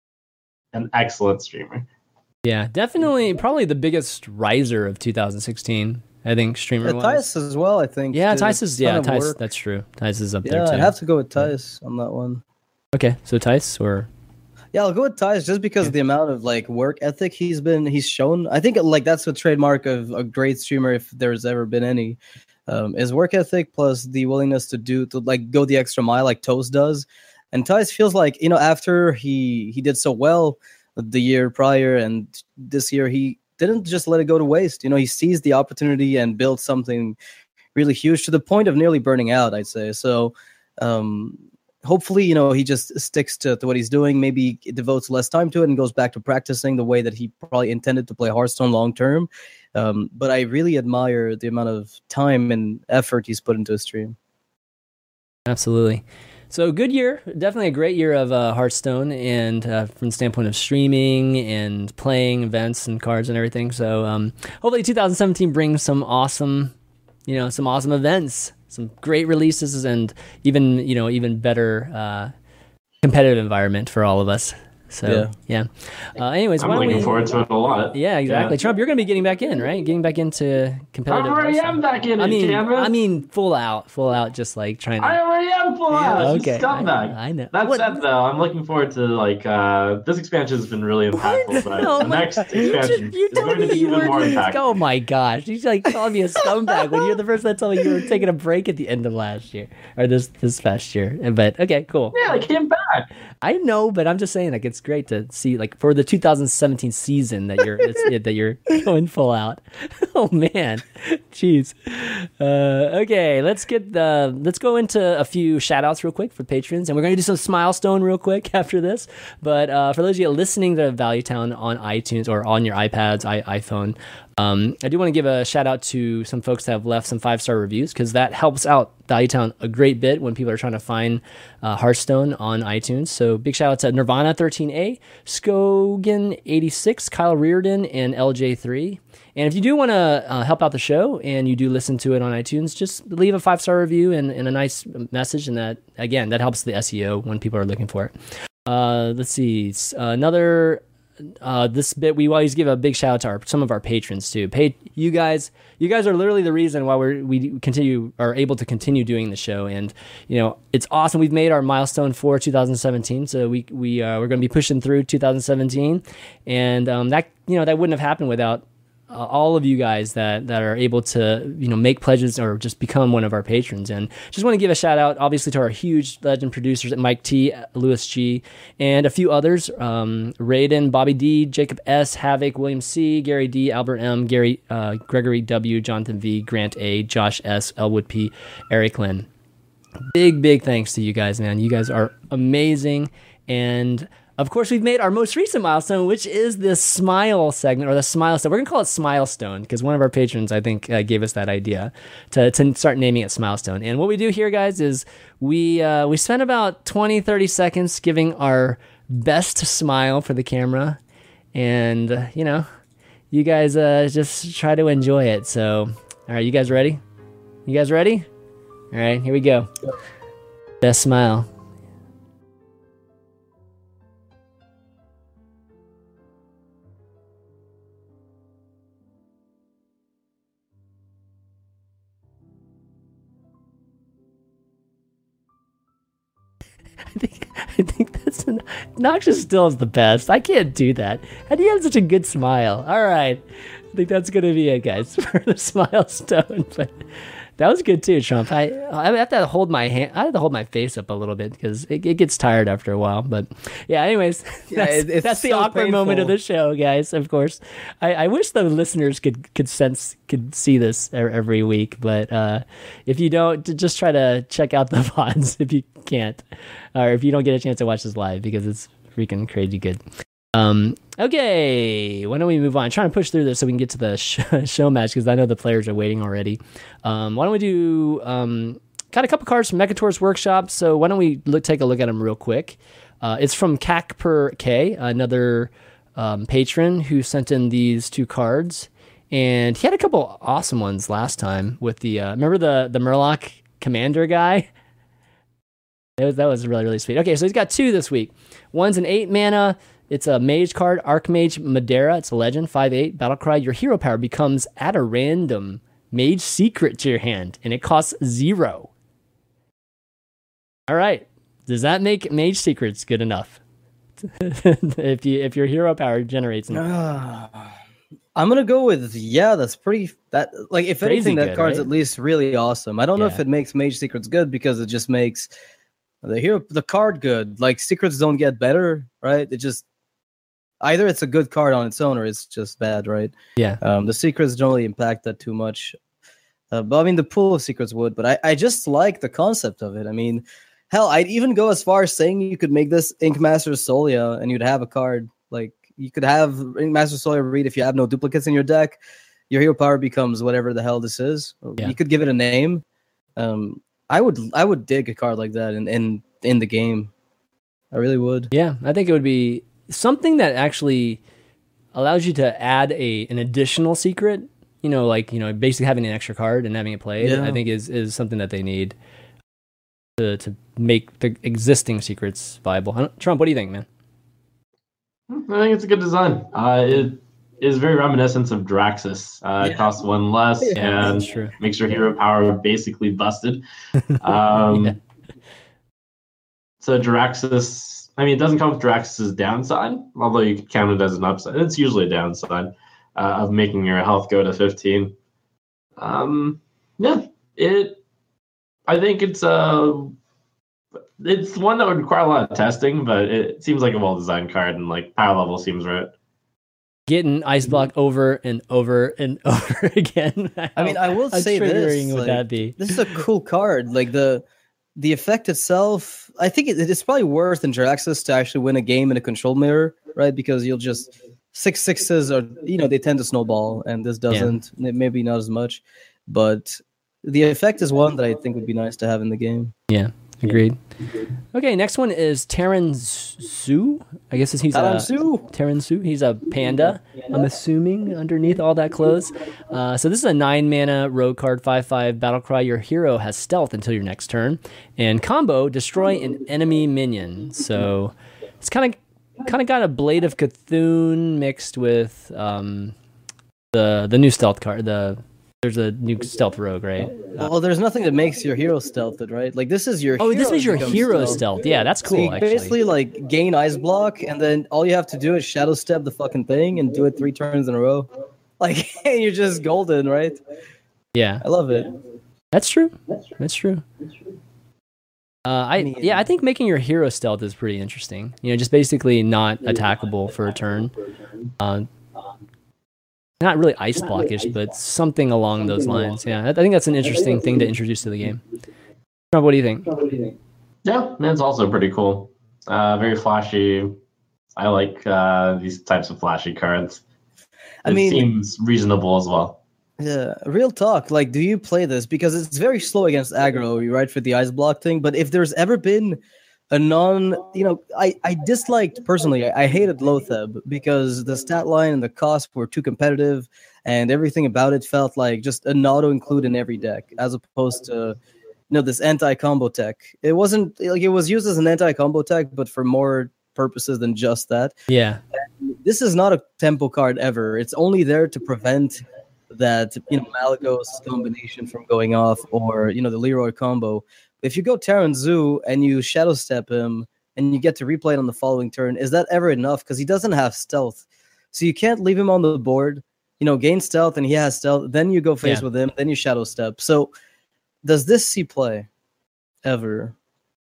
an excellent streamer. Yeah, definitely, probably the biggest riser of two thousand sixteen. I think streamer Yeah, wise. Tice as well, I think. Yeah, did Tice a is ton yeah, of Tice. work. That's true. Tice is up Yeah, there too. I have to go with Tice on that one. Okay, so Tice or Yeah, I'll go with Tice just because of the amount of like work ethic he's been he's shown. I think like that's a trademark of a great streamer if there's ever been any. Um, is work ethic plus the willingness to do to like go the extra mile like Toast does. And Tice feels like, you know, after he he did so well the year prior and this year he didn't just let it go to waste. You know, he seized the opportunity and built something really huge to the point of nearly burning out, I'd say. So um hopefully, you know, he just sticks to, to what he's doing, maybe devotes less time to it and goes back to practicing the way that he probably intended to play Hearthstone long term. Um, but I really admire the amount of time and effort he's put into his stream. Absolutely. So good year, definitely a great year of uh, Hearthstone, and uh, from the standpoint of streaming and playing events and cards and everything. So um, hopefully two thousand seventeen brings some awesome, you know, some awesome events, some great releases, and even, you know, even better uh, competitive environment for all of us. So yeah. yeah. Uh, anyways, I'm why don't looking we, forward to it a lot. Yeah, exactly. Yeah. Trump, you're going to be getting back in, right? Getting back into competitive. I already Hearthstone. am back in it, I mean, Cameron. I mean, full out, full out, just like trying to. I already am full out. Okay, You scumbag. I, I know. That What- said, though, I'm looking forward to like uh, this expansion has been really impactful, but No, the my- next you expansion just- you is told going to me be you even were more doing- impactful. Oh my gosh, you like calling me a scumbag when you're the person that told me you were taking a break at the end of last year or this this past year. But okay, cool. Yeah, I came back. I know, but I'm just saying, like, it's great to see, like, for the two thousand seventeen season that you're it's, it, that you're going full out. Oh man, jeez. Uh, okay, let's get the let's go into a few shout outs real quick for patrons, and we're going to do some Smilestone real quick after this. But uh, for those of you listening to Value Town on iTunes or on your iPads, i iPhone. Um, I do want to give a shout out to some folks that have left some five star reviews because that helps out Valuetown a great bit when people are trying to find uh, Hearthstone on iTunes. So big shout out to Nirvana thirteen A, Skogan eighty-six, Kyle Reardon, and L J three. And if you do want to uh, help out the show and you do listen to it on iTunes, just leave a five star review and, and a nice message, and that again that helps the S E O when people are looking for it. Uh, let's see, uh, another. Uh, this bit we always give a big shout out to our, some of our patrons too. Pay, you guys, you guys are literally the reason why we're we continue are able to continue doing the show, and you know it's awesome. We've made our milestone for two thousand seventeen, so we we uh, we're going to be pushing through two thousand seventeen, and um, that you know that wouldn't have happened without. Uh, all of you guys that, that are able to, you know, make pledges or just become one of our patrons. And just want to give a shout out, obviously, to our huge legend producers at Mike T, Lewis G, and a few others, um, Raiden, Bobby D, Jacob S, Havoc, William C, Gary D, Albert M, Gary, uh, Gregory W, Jonathan V, Grant A, Josh S, Elwood P, Eric Lynn. Big, big thanks to you guys, man. You guys are amazing. And of course, we've made our most recent milestone, which is the Smile segment, or the Smile Stone. We're going to call it Smilestone, because one of our patrons, I think, uh, gave us that idea to, to start naming it Smilestone. And what we do here, guys, is we uh, we spend about twenty, thirty seconds giving our best smile for the camera. And, uh, you know, you guys uh, just try to enjoy it. So, all right, you guys ready? You guys ready? All right, here we go. Best smile. I think I think that's an, Noxious still is the best. I can't do that. How do you have such a good smile? All right, I think that's gonna be it, guys, for the smile stone. But that was good too, Trump. I I have to hold my hand. I have to hold my face up a little bit because it, it gets tired after a while. But yeah, anyways, Yeah, that's, it- it's that's the so awkward moment of painful. the show, guys. Of course, I, I wish the listeners could could sense could see this e- every week. But uh, if you don't, t- just try to check out the V O Ds if you can't, or if you don't get a chance to watch this live because it's freaking crazy good. Um, okay, why don't we move on? I'm trying to push through this so we can get to the sh- show match because I know the players are waiting already. Um, why don't we do um, got a couple cards from Mechatours Workshop, so why don't we look, take a look at them real quick. Uh, it's from C A C per K, another um, patron who sent in these two cards, and he had a couple awesome ones last time with the uh, remember the the Murloc Commander guy. That was, that was really, really sweet. Okay, so he's got two this week. One's an eight mana. It's a mage card, Archmage Madera. It's a legend, five eight. Battlecry. Your hero power becomes at a random mage secret to your hand, and it costs zero. All right. Does that make mage secrets good enough? if you if your hero power generates them. Uh, I'm gonna go with yeah. That's pretty. That like if Crazy anything, that good, card's right? at least really awesome. I don't know Yeah. if it makes mage secrets good because it just makes the hero the card good. Like secrets don't get better, right? It just either it's a good card on its own or it's just bad, right? Yeah. Um, the secrets don't really impact that too much. Uh, but I mean, the pool of secrets would. But I, I just like the concept of it. I mean, hell, I'd even go as far as saying you could make this Ink Master Solia and you'd have a card. Like, you could have Ink Master Solia read if you have no duplicates in your deck. Your hero power becomes whatever the hell this is. Yeah. You could give it a name. Um, I would I would dig a card like that in, in, in the game. I really would. Yeah, I think it would be something that actually allows you to add a an additional secret. You know, like, you know, basically having an extra card and having it played, Yeah. I think is, is something that they need to to make the existing secrets viable. I don't- Trump, what do you think, man? I think it's a good design. Uh, it is very reminiscent of Draxus. Uh, It Yeah. costs one less Yeah, and that's true. makes your hero power basically busted. Um, Yeah. So Draxus, I mean, it doesn't come with Draxus's downside, although you could count it as an upside. It's usually a downside uh, of making your health go to fifteen. Um, yeah, it. I think it's uh, it's one that would require a lot of testing, but it seems like a well-designed card, and like power level seems right. Getting Ice Block over and over and over again. I mean, I will How say this. triggering would like, that be? This is a cool card. Like the the effect itself, I think it, it's probably worse than Draxus to actually win a game in a control mirror, right? Because you'll just six sixes or you know they tend to snowball, and this doesn't. Maybe not as much, but the effect is one that I think would be nice to have in the game. Yeah, agreed. Okay, next one is Terran Su. I guess he's Terran a Su. Terran Su. He's a panda. I'm assuming underneath all that clothes. Uh, so this is a nine mana rogue card, five five Battlecry. Your hero has stealth until your next turn, and combo destroy an enemy minion. So it's kind of kind of got a Blade of Cthulhu mixed with um, the the new stealth card. The There's a new stealth rogue, right? Uh, Well, there's nothing that makes your hero stealthed, right? Like this is your. oh, this hero is your becomes hero stealthed. stealth. Yeah, that's So cool. you actually, basically like gain ice block, and then all you have to do is shadow step the fucking thing and do it three turns in a row. Like you're just golden, right? yeah, I love it. that's true. That's true. Uh, I mean- yeah, I think making your hero stealth is pretty interesting. You know, just basically not attackable for a turn. Uh, not really ice blockish, but something along those lines. Yeah, I I think that's an interesting thing to introduce to the game. Rob, what do you think? Yeah, it's also pretty cool. Uh, very flashy. I like uh, these types of flashy cards. I It mean- seems reasonable as well. Yeah, real talk. Like, do you play this? Because it's very slow against aggro, right? For the ice block thing. But if there's ever been a non, you know, I, I disliked personally, I, I hated Lotheb because the stat line and the cost were too competitive and everything about it felt like just an auto include in every deck as opposed to, you know, this anti combo tech. It wasn't like it was used as an anti combo tech, but for more purposes than just that. Yeah, This is not a tempo card ever. It's only there to prevent that, you know, Malagos combination from going off or, you know, the Leroy combo. If you go Terran Zoo and you shadow step him and you get to replay it on the following turn, is that ever enough? Because he doesn't have stealth. So you can't leave him on the board, you know, gain stealth and he has stealth. Then you go face Yeah. with him. Then you shadow step. So does this see play ever?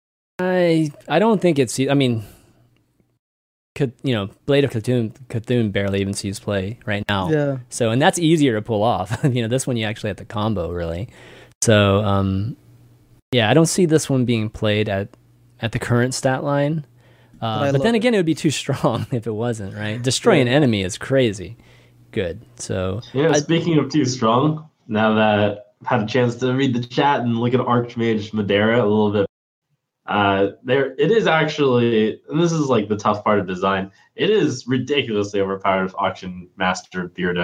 I I don't think it's. I mean, could you know, Blade of Cthulhu, Cthulhu barely even sees play right now. Yeah. So, and that's easier to pull off. you know, this one you actually have to combo really. So, um, yeah, I don't see this one being played at at the current stat line. But Uh, I but love then it. again, it would be too strong if it wasn't, right? Destroy an Yeah. enemy is crazy. Good. So, Yeah, I- speaking of too strong, now that I've had a chance to read the chat and look at Archmage Madera a little bit, uh, there it is actually, and this is like the tough part of design. It is ridiculously overpowered with Auction Master Beardo.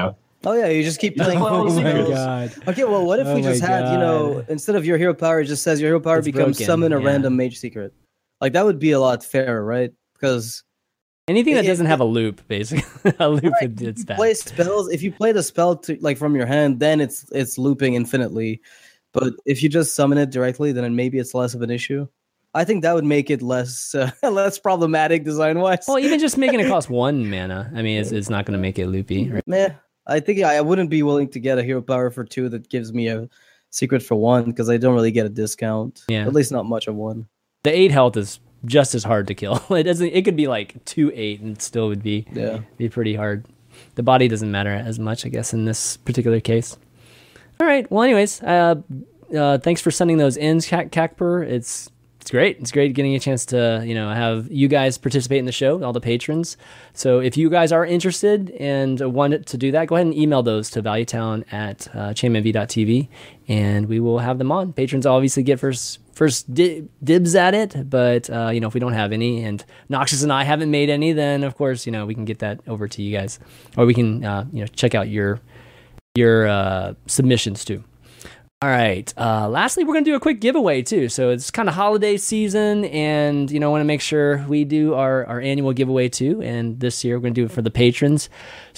Oh yeah, you just keep playing. play all the for secrets. God. Okay, well, what if Oh we just my had, you know, God. instead of your hero power, it just says your hero power It's becomes broken, summon a yeah. random mage secret. Like that would be a lot fairer, right? Because Anything that It- doesn't it- have a loop, basically. a loop, Right, it- it's you bad. play spells. If you play the spell to, like from your hand, then it's it's looping infinitely. But if you just summon it directly, then maybe it's less of an issue. I think that would make it less uh, less problematic design wise. Well, even just making it cost one mana, I mean, it's, it's not going to make it loopy. Right? Meh. I think I, I wouldn't be willing to get a hero power for two that gives me a secret for one because I don't really get a discount. Yeah. At least not much of one. The eight health is just as hard to kill. It doesn't. It could be like two eight, and it still would be Yeah. be pretty hard. The body doesn't matter as much, I guess, in this particular case. All right. Well, anyways, uh, uh, thanks for sending those in, Cac- Cacper. It's it's great. It's great getting a chance to you know have you guys participate in the show, all the patrons. So if you guys are interested and want to do that, go ahead and email those to valuetown at uh, chainmanv dot t v, and we will have them on. Patrons obviously get first first di- dibs at it, but uh, you know if we don't have any, and Noxious and I haven't made any, then of course you know we can get that over to you guys, or we can uh, you know check out your your uh, submissions too. All right. Uh, lastly, we're going to do a quick giveaway too. So it's kind of holiday season, and you know, want to make sure we do our, our annual giveaway too. And this year, we're going to do it for the patrons.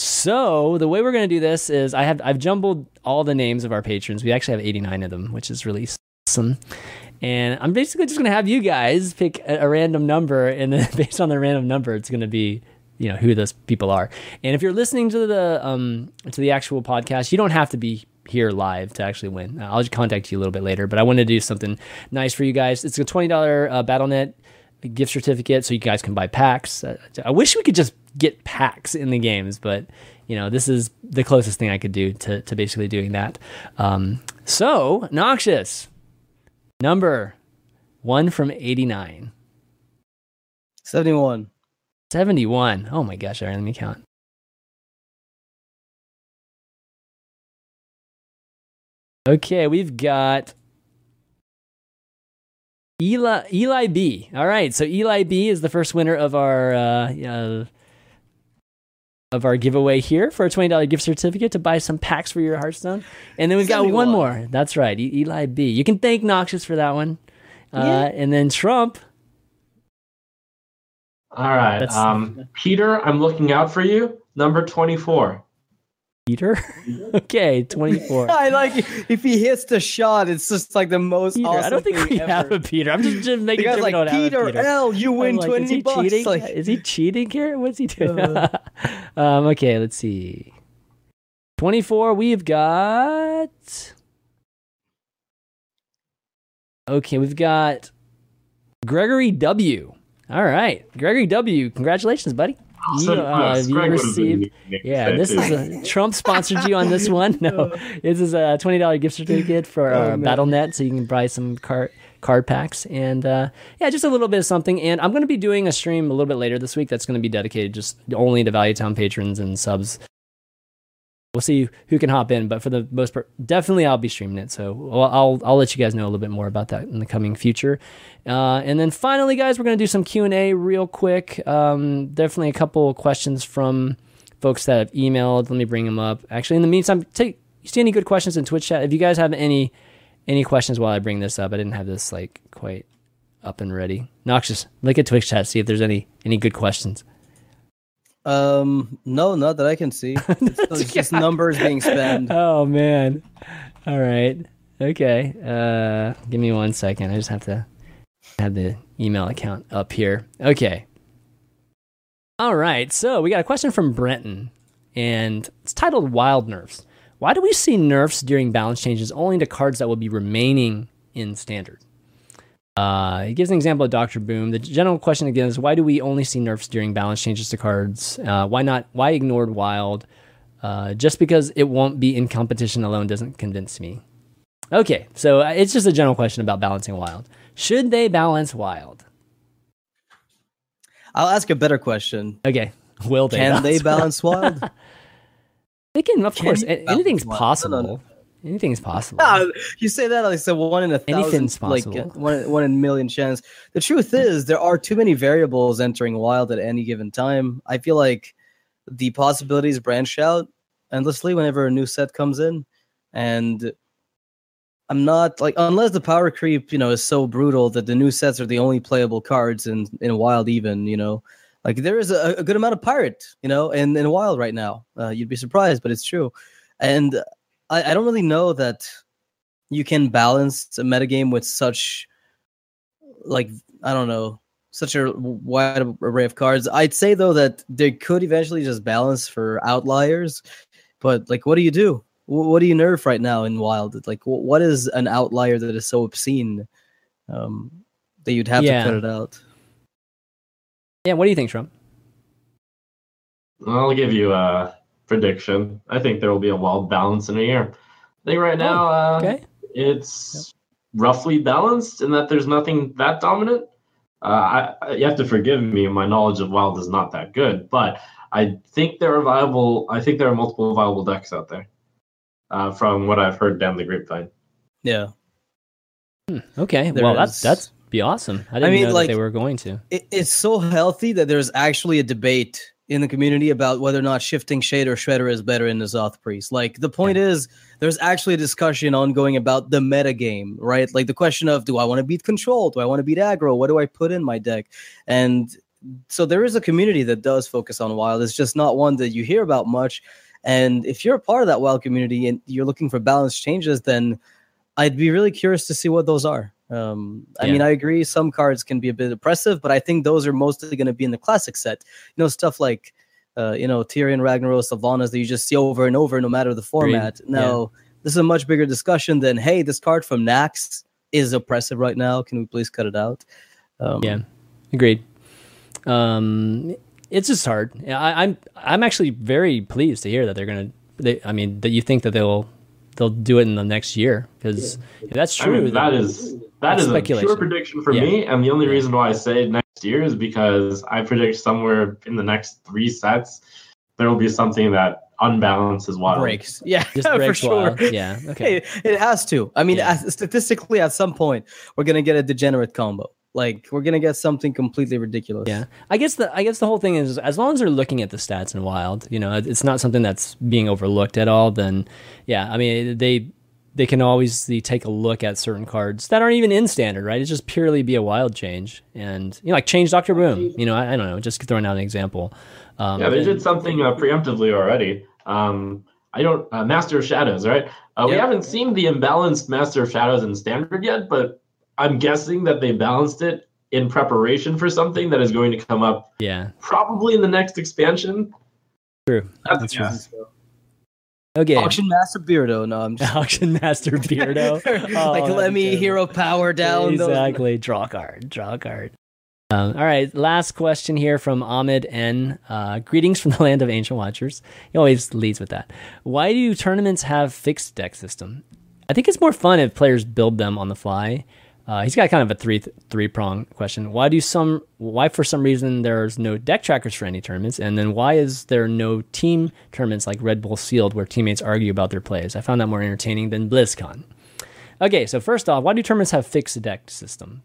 So the way we're going to do this is, I have I've jumbled all the names of our patrons. We actually have eighty-nine of them, which is really awesome. And I'm basically just going to have you guys pick a, a random number, and then based on the random number, it's going to be you know who those people are. And if you're listening to the um to the actual podcast, you don't have to be here live to actually win. I'll just contact you a little bit later, but I want to do something nice for you guys. It's a twenty dollars uh, Battle dot net gift certificate, so you guys can buy packs. Uh, I wish we could just get packs in the games, but you know this is the closest thing I could do to to basically doing that. Um, so Noxious, number one from eighty-nine. seventy-one. seventy-one. Oh my gosh! All right, let me count. Okay, we've got Eli Eli B. All right, so Eli B is the first winner of our uh, uh, of our giveaway here for a twenty dollars gift certificate to buy some packs for your Hearthstone. And then we've got one more. That's right, e- Eli B. You can thank Noxious for that one. Uh, Yeah. And then Trump. All right. That's- Um, Peter, I'm looking out for you. Number twenty-four. Peter. Okay, twenty-four. I like if he hits the shot, it's just like the most Peter. awesome I don't think thing we ever. have a Peter. I'm just, just making The guy's sure like, we don't have Peter, a Peter. L, you win I'm like, twenty is he bucks. cheating? Like, Is he cheating here? What's he doing? Uh. um, okay, let's see. twenty-four, we've got... Okay, we've got Gregory W. All right. Gregory W., congratulations, buddy. You, So uh, close. you Greg would've been received... nicknamed Yeah, that this too. is a Trump sponsored you on this one. No, this is a twenty dollars gift certificate for Oh, uh, man. Battle dot net, so you can buy some card card packs and uh, yeah, just a little bit of something. And I'm going to be doing a stream a little bit later this week that's going to be dedicated just only to Value Town patrons and subs. We'll see who can hop in, but for the most part, definitely I'll be streaming it. So I'll I'll, I'll let you guys know a little bit more about that in the coming future. Uh, and then finally, guys, we're going to do some Q and A real quick. Um, definitely a couple of questions from folks that have emailed. Let me bring them up. Actually, in the meantime, take you see any good questions in Twitch chat? If you guys have any any questions while I bring this up, I didn't have this like quite up and ready. Noxious, look at Twitch chat, see if there's any any good questions. Um, no, not that I can see. It's, it's just numbers being spent. Oh man. All right. Okay. Uh, give me one second. I just have to have the email account up here. Okay. All right. So we got a question from Brenton, and it's titled "Wild Nerfs." Why do we see nerfs during balance changes only to cards that will be remaining in Standard? Uh, he gives an example of Doctor Boom. The general question again is, why do we only see nerfs during balance changes to cards? Uh, why not? Why ignored Wild? Uh, just because it won't be in competition alone doesn't convince me. Okay, so uh, it's just a general question about balancing Wild. Should they balance Wild? I'll ask a better question. Okay, will they? Can balance they balance Wild? Wild? They can, of Can course. you a- balance Anything's Wild? possible. No, no, no. Anything's possible. Ah, you say that like it's a one in a thousand, Anything's like possible. uh, one, one in a million chance. The truth is, there are too many variables entering Wild at any given time. I feel like the possibilities branch out, endlessly whenever a new set comes in, and I'm not like unless the power creep, you know, is so brutal that the new sets are the only playable cards in in Wild. Even you know, like there is a, a good amount of pirate, you know, in in Wild right now. Uh, you'd be surprised, but it's true, and I, I don't really know that you can balance a metagame with such like I don't know such a wide array of cards. I'd say though that they could eventually just balance for outliers, but like, what do you do? What do you nerf right now in Wild? Like, what is an outlier that is so obscene um, that you'd have Yeah. to cut it out? Yeah, what do you think, Trump? I'll give you a prediction. I think there will be a wild balance in a year. I think right now uh, Okay. it's roughly balanced in that there's nothing that dominant. Uh, I, you have to forgive me. My knowledge of Wild is not that good, but I think there are viable. I think there are multiple viable decks out there. Uh, from what I've heard down the grapevine. Yeah. Hmm, okay. There well, that's is- that's be awesome. I didn't I mean, know like- that they were going to. It, it's so healthy that there's actually a debate in the community about whether or not Shifting Shade or Shredder is better in the Zoth Priest. Like, the point is, there's actually a discussion ongoing about the meta game, right? Like, the question of, do I want to beat Control? Do I want to beat Aggro? What do I put in my deck? And so there is a community that does focus on Wild. It's just not one that you hear about much. And if you're a part of that Wild community and you're looking for balanced changes, then I'd be really curious to see what those are. Um, I Yeah. mean, I agree some cards can be a bit oppressive, but I think those are mostly going to be in the classic set. You know, stuff like, uh, you know, Tyrion, Ragnaros, Sylvanas that you just see over and over no matter the format. Agreed. Now, this is a much bigger discussion than, hey, this card from Nax is oppressive right now. Can we please cut it out? Um, Yeah, agreed. Um, it's just hard. Yeah, I, I'm I'm actually very pleased to hear that they're gonna. They, I mean, that you think that they'll they'll do it in the next year because if that's true. I mean, that is that that's is a speculation. pure prediction for Yeah. me, and the only reason why I say next year is because I predict somewhere in the next three sets there will be something that unbalances Wild. breaks. Yeah, just for breaks sure. wild. Yeah. Okay. Hey, it has to. I mean, Yeah. as, statistically, at some point, we're gonna get a degenerate combo. Like, we're gonna get something completely ridiculous. Yeah, I guess the I guess the whole thing is as long as they're looking at the stats in Wild, you know, it's not something that's being overlooked at all. Then, yeah, I mean, they they can always take a look at certain cards that aren't even in standard, right? It's just purely be a Wild change, and you know, like change Doctor Boom. You know, I, I don't know, just throwing out an example. Um, Yeah, they and- did something uh, preemptively already. Um, I don't uh, Master of Shadows, right? Uh, We Yep. haven't seen the imbalanced Master of Shadows in Standard yet, but I'm guessing that they balanced it in preparation for something that is going to come up Yeah, probably in the next expansion. true. That's, That's a true. guess. Okay. Auction Master Beardo. No, I'm just Auction Master Beardo. Oh, like, that'd let be me terrible. hero power down. those- Exactly. Draw a card. Draw a card. Um, all right. Last question here from Ahmed N. Uh, greetings from the land of Ancient Watchers. He always leads with that. Why do tournaments have fixed deck system? I think it's more fun if players build them on the fly. Uh, he's got kind of a three three prong question. Why do some? Why for some reason there's no deck trackers for any tournaments, and then why is there no team tournaments like Red Bull Sealed where teammates argue about their plays? I found that more entertaining than BlizzCon. Okay, so first off, why do tournaments have fixed deck system?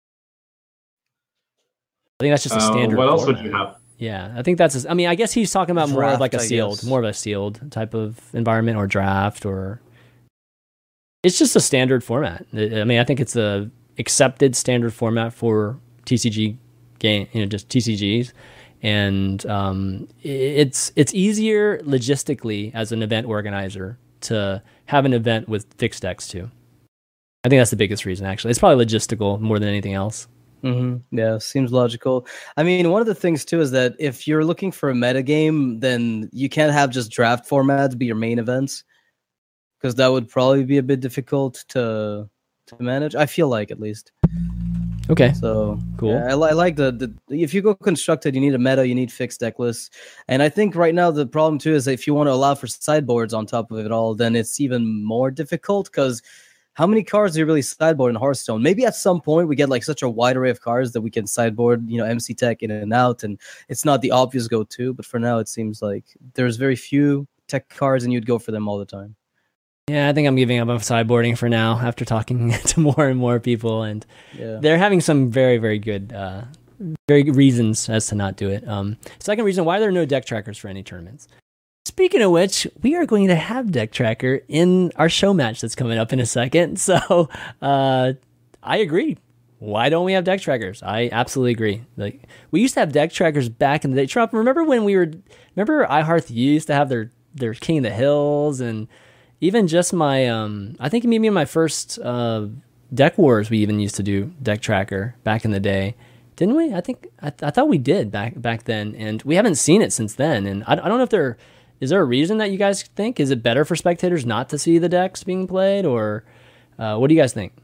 I think that's just a Uh, standard. what else format. would you have? Yeah, I think that's. A, I mean, I guess he's talking about more of Draft, like a I sealed, guess. more of a sealed type of environment or draft, or it's just a standard format. I I mean, I think it's a accepted standard format for T C G game, you know, just T C Gs, and um, i- it's it's easier logistically as an event organizer to have an event with fixed decks too. I think that's the biggest reason. Actually, it's probably logistical more than anything else. Mm-hmm. Yeah, seems logical. I mean, one of the things too is that if you're looking for a meta game, then you can't have just draft formats be your main events, because that would probably be a bit difficult to to manage. I feel like, at least. Okay. So Cool. yeah, I, li- I like the, the if you go constructed, you need a meta, you need fixed deck lists, and I think right now the problem too is that if you want to allow for sideboards on top of it all, then it's even more difficult because how many cards do you really sideboard in Hearthstone? Maybe at some point we get like such a wide array of cards that we can sideboard, you know, M C tech in and out, and it's not the obvious go-to. But for now, it seems like there's very few tech cards, and you'd go for them all the time. Yeah, I think I'm giving up on sideboarding for now after talking to more and more people, and Yeah. they're having some very, very good, uh, very good reasons as to not do it. Um, second reason, why are there no deck trackers for any tournaments? Speaking of which, we are going to have Deck Tracker in our show match that's coming up in a second. So uh, I agree. Why don't we have Deck Trackers? I absolutely agree. Like we used to have Deck Trackers back in the day. Trump, remember when we were? Remember iHearth used to have their their King of the Hills, and even just my. Um, I think maybe in my first uh, Deck Wars, we even used to do Deck Tracker back in the day. Didn't we? I think I, th- I thought we did back back then, and we haven't seen it since then. And I, I don't know if there is there a reason that you guys think is it better for spectators not to see the decks being played, or uh, what do you guys think?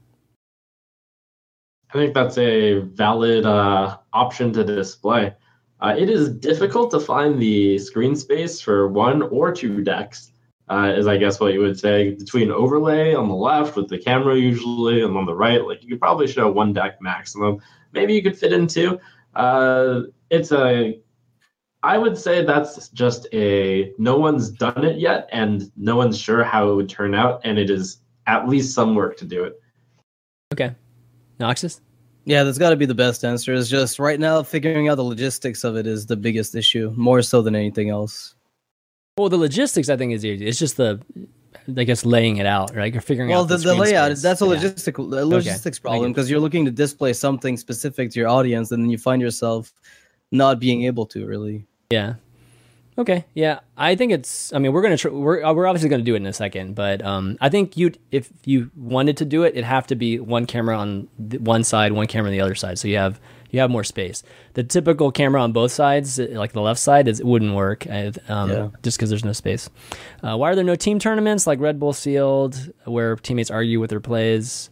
I think that's a valid uh, option to display. Uh, it is difficult to find the screen space for one or two decks, uh, is I guess what you would say, between overlay on the left with the camera usually, and on the right, like you could probably show one deck maximum. Maybe you could fit in two. Uh, it's a, I would say that's just a, no one's done it yet, and no one's sure how it would turn out, and it is at least some work to do it. Okay. Noxus? Yeah, that's got to be the best answer. Is just right now figuring out the logistics of it is the biggest issue, more so than anything else. Well, the logistics I think is easy. It's just the, I guess, laying it out, right? You're figuring well, out the, the, the layout. space. That's a yeah. logistic a logistics Okay. problem because you're looking to display something specific to your audience, and then you find yourself not being able to really. Yeah. Okay. Yeah, I think it's. I mean, we're gonna. Tr- we're we're obviously gonna do it in a second, but um, I think you, if you wanted to do it, it'd have to be one camera on the one side, one camera on the other side, so you have you have more space. The typical camera on both sides, like the left side, is it wouldn't work, um, yeah. just because there's no space. Uh, why are there no team tournaments like Red Bull Sealed, where teammates argue with their plays?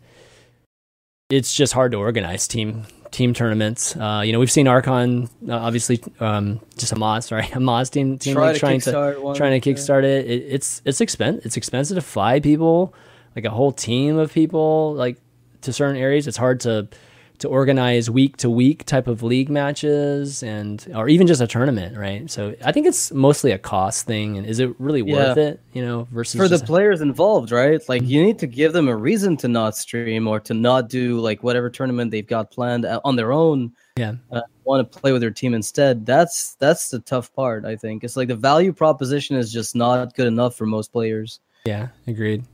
It's just hard to organize team. Team tournaments. Uh, you know, we've seen Archon, uh, obviously, um, just a Moz, right? A Moz team, team Try like to trying to kickstart one, trying to yeah. kickstart it. it. It's it's expensive. It's expensive to fly people, like a whole team of people, like to certain areas. It's hard to to organize week to week type of league matches, and or even just a tournament, right? So I think it's mostly a cost thing. And is it really worth Yeah. it? You know, versus For the just- players involved, right? Like you need to give them a reason to not stream or to not do like whatever tournament they've got planned uh, on their own. yeah. Uh, want to play with their team instead. That's that's the tough part. I think it's like the value proposition is just not good enough for most players. Yeah, agreed.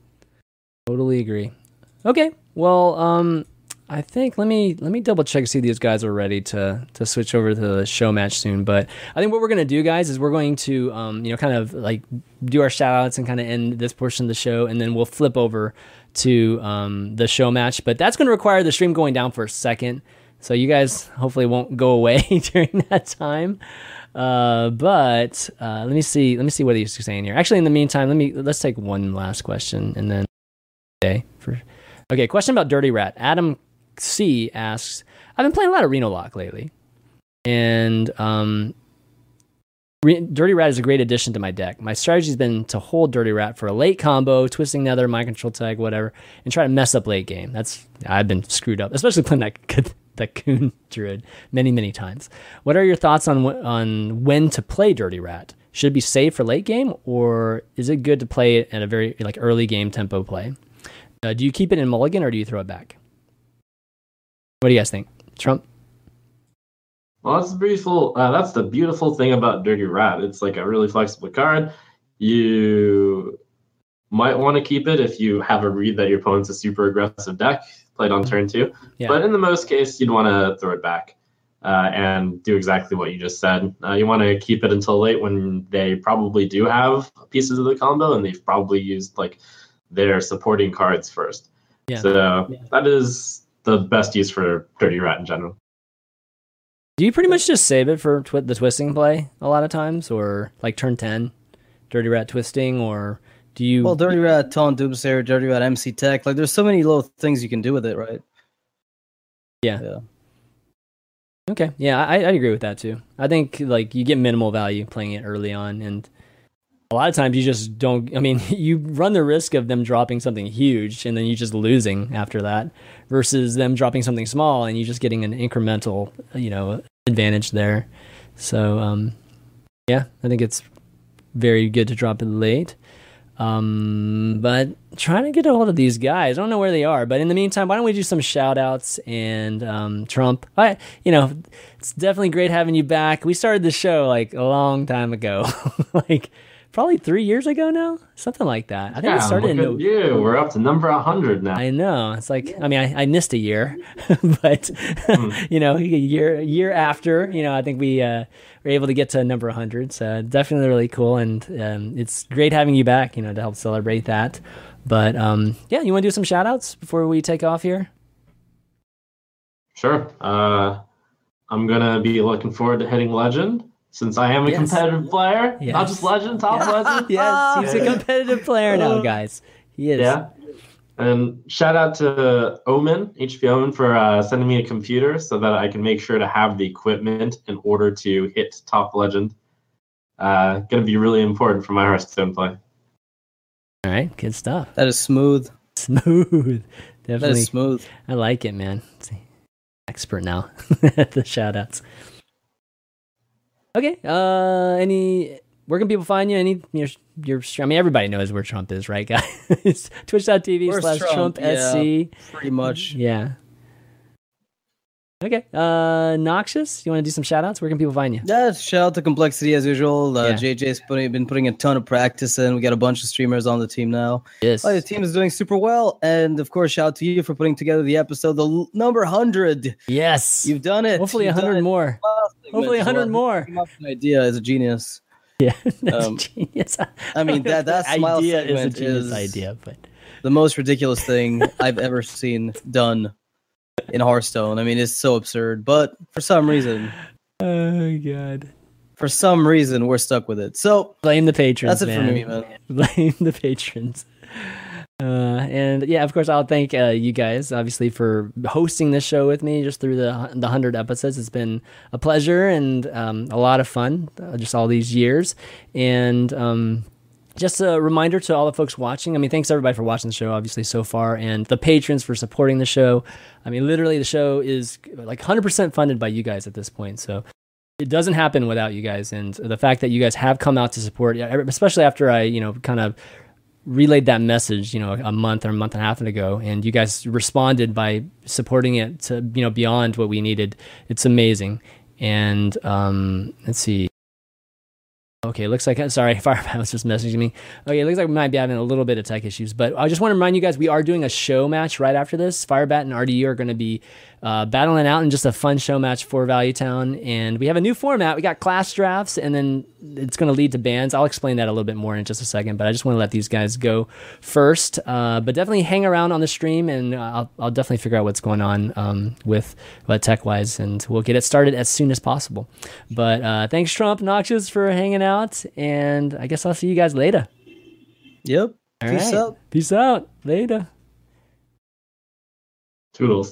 Totally agree. Okay, well, um, I think let me let me double check to see if these guys are ready to to switch over to the show match soon. But I think what we're gonna do, guys, is we're going to um, you know, kind of like do our shout outs and kind of end this portion of the show, and then we'll flip over to um, the show match. But that's gonna require the stream going down for a second. So you guys hopefully won't go away during that time. Uh, but uh, let me see. Let me see what he's saying here. Actually, in the meantime, let me let's take one last question and then. Okay, for okay. Question about Dirty Rat. Adam C asks, "I've been playing a lot of Reno Lock lately, and um, Re- Dirty Rat is a great addition to my deck. My strategy's been to hold Dirty Rat for a late combo, twisting Nether, mind control tag, whatever, and try to mess up late game. That's I've been screwed up, especially playing that." that Coon Druid many, many times. What are your thoughts on wh- on when to play Dirty Rat? Should it be saved for late game, or is it good to play it at a very like early game tempo play? Uh, do you keep it in Mulligan or do you throw it back? What do you guys think, Trump? Well, that's the beautiful. Uh, that's the beautiful thing about Dirty Rat. It's like a really flexible card. You might want to keep it if you have a read that your opponent's a super aggressive deck played on turn two. Yeah. But in the most case, you'd want to throw it back uh, and do exactly what you just said. Uh, you want to keep it until late when they probably do have pieces of the combo and they've probably used like their supporting cards first. Yeah. So Yeah. that is the best use for Dirty Rat in general. Do you pretty much just save it for twi- the twisting play a lot of times, or like turn ten, Dirty Rat twisting, or do you? Well, Dirty Rat, Taunt Doomsayer, Dirty Rat, M C Tech. Like, there's so many little things you can do with it, right? Yeah. Yeah. Okay. Yeah, I, I agree with that too. I think like you get minimal value playing it early on, and a lot of times you just don't. I mean, you run the risk of them dropping something huge and then you just losing after that, versus them dropping something small and you just getting an incremental, you know, advantage there. So, um, yeah, I think it's very good to drop it late. Um, but trying to get a hold of these guys. I don't know where they are, but in the meantime, why don't we do some shout outs and, um, Trump, I, you know, it's definitely great having you back. We started the show like a long time ago, like probably three years ago now, something like that. I think yeah, it started look in at you. We're up to number a hundred now. I know. It's like, I mean, I, I missed a year, but mm. you know, a year, a year after, you know, I think we, uh, were able to get to number one hundred. So definitely really cool. And, um, it's great having you back, you know, to help celebrate that. But, um, yeah, you want to do some shout outs before we take off here? Sure. Uh, I'm going to be looking forward to hitting Legend since I am a yes. competitive player, yes. not just Legend, top yes. Legend. Yes, he's a competitive player now, guys. He is. Yeah. And shout out to Omen, H P Omen, for uh, sending me a computer so that I can make sure to have the equipment in order to hit top Legend. Uh, going to be really important for my Hearthstone play. All right, good stuff. That is smooth. Smooth. Definitely. That is smooth. I like it, man. Expert now at the shout outs. Okay. Uh, any, where can people find you? Any, your, your, I mean, everybody knows where Trump is, right, guys? Twitch.tv slash Trump SC. Yeah, pretty much. Yeah. Okay. Uh, Noxious, you want to do some shout outs? Where can people find you? Yeah, shout out to Complexity as usual. Uh, Yeah. J J's putting, been putting a ton of practice in. We got a bunch of streamers on the team now. Yes. Oh, the team is doing super well. And of course, shout out to you for putting together the episode, the l- number one hundred. Yes. You've done it. Hopefully You've one hundred done it. more. Hopefully one hundred more. Came up with an idea is a genius. Yeah. That's Um, genius. I mean, that that smile idea is a segment genius is idea, but the most ridiculous thing I've ever seen done in Hearthstone. I mean, it's so absurd, but for some reason, oh god, for some reason, we're stuck with it. So blame the patrons. that's it man. for me, man. Blame the patrons. Uh, and yeah, of course, I'll thank uh, you guys, obviously, for hosting this show with me just through the the hundred episodes. It's been a pleasure and um, a lot of fun, uh, just all these years. And um, just a reminder to all the folks watching. I mean, thanks everybody for watching the show, obviously, so far, and the patrons for supporting the show. I mean, literally, the show is like one hundred percent funded by you guys at this point. So it doesn't happen without you guys. And the fact that you guys have come out to support, especially after I, you know, kind of relayed that message, you know, a month or a month and a half ago, and you guys responded by supporting it to, you know, beyond what we needed. It's amazing. And um, let's see. Okay, looks like, sorry, Firebat was just messaging me. Okay, it looks like we might be having a little bit of tech issues, but I just want to remind you guys, we are doing a show match right after this. Firebat and R D U are going to be uh, battling out in just a fun show match for Value Town, and we have a new format. We got class drafts, and then it's going to lead to bans. I'll explain that a little bit more in just a second, but I just want to let these guys go first. Uh, but definitely hang around on the stream, and I'll, I'll definitely figure out what's going on um, with uh, tech-wise, and we'll get it started as soon as possible. But uh, thanks, Trump Noxious, for hanging out, and I guess I'll see you guys later. Yep. All Peace right. out. Peace out. Later. Toodles.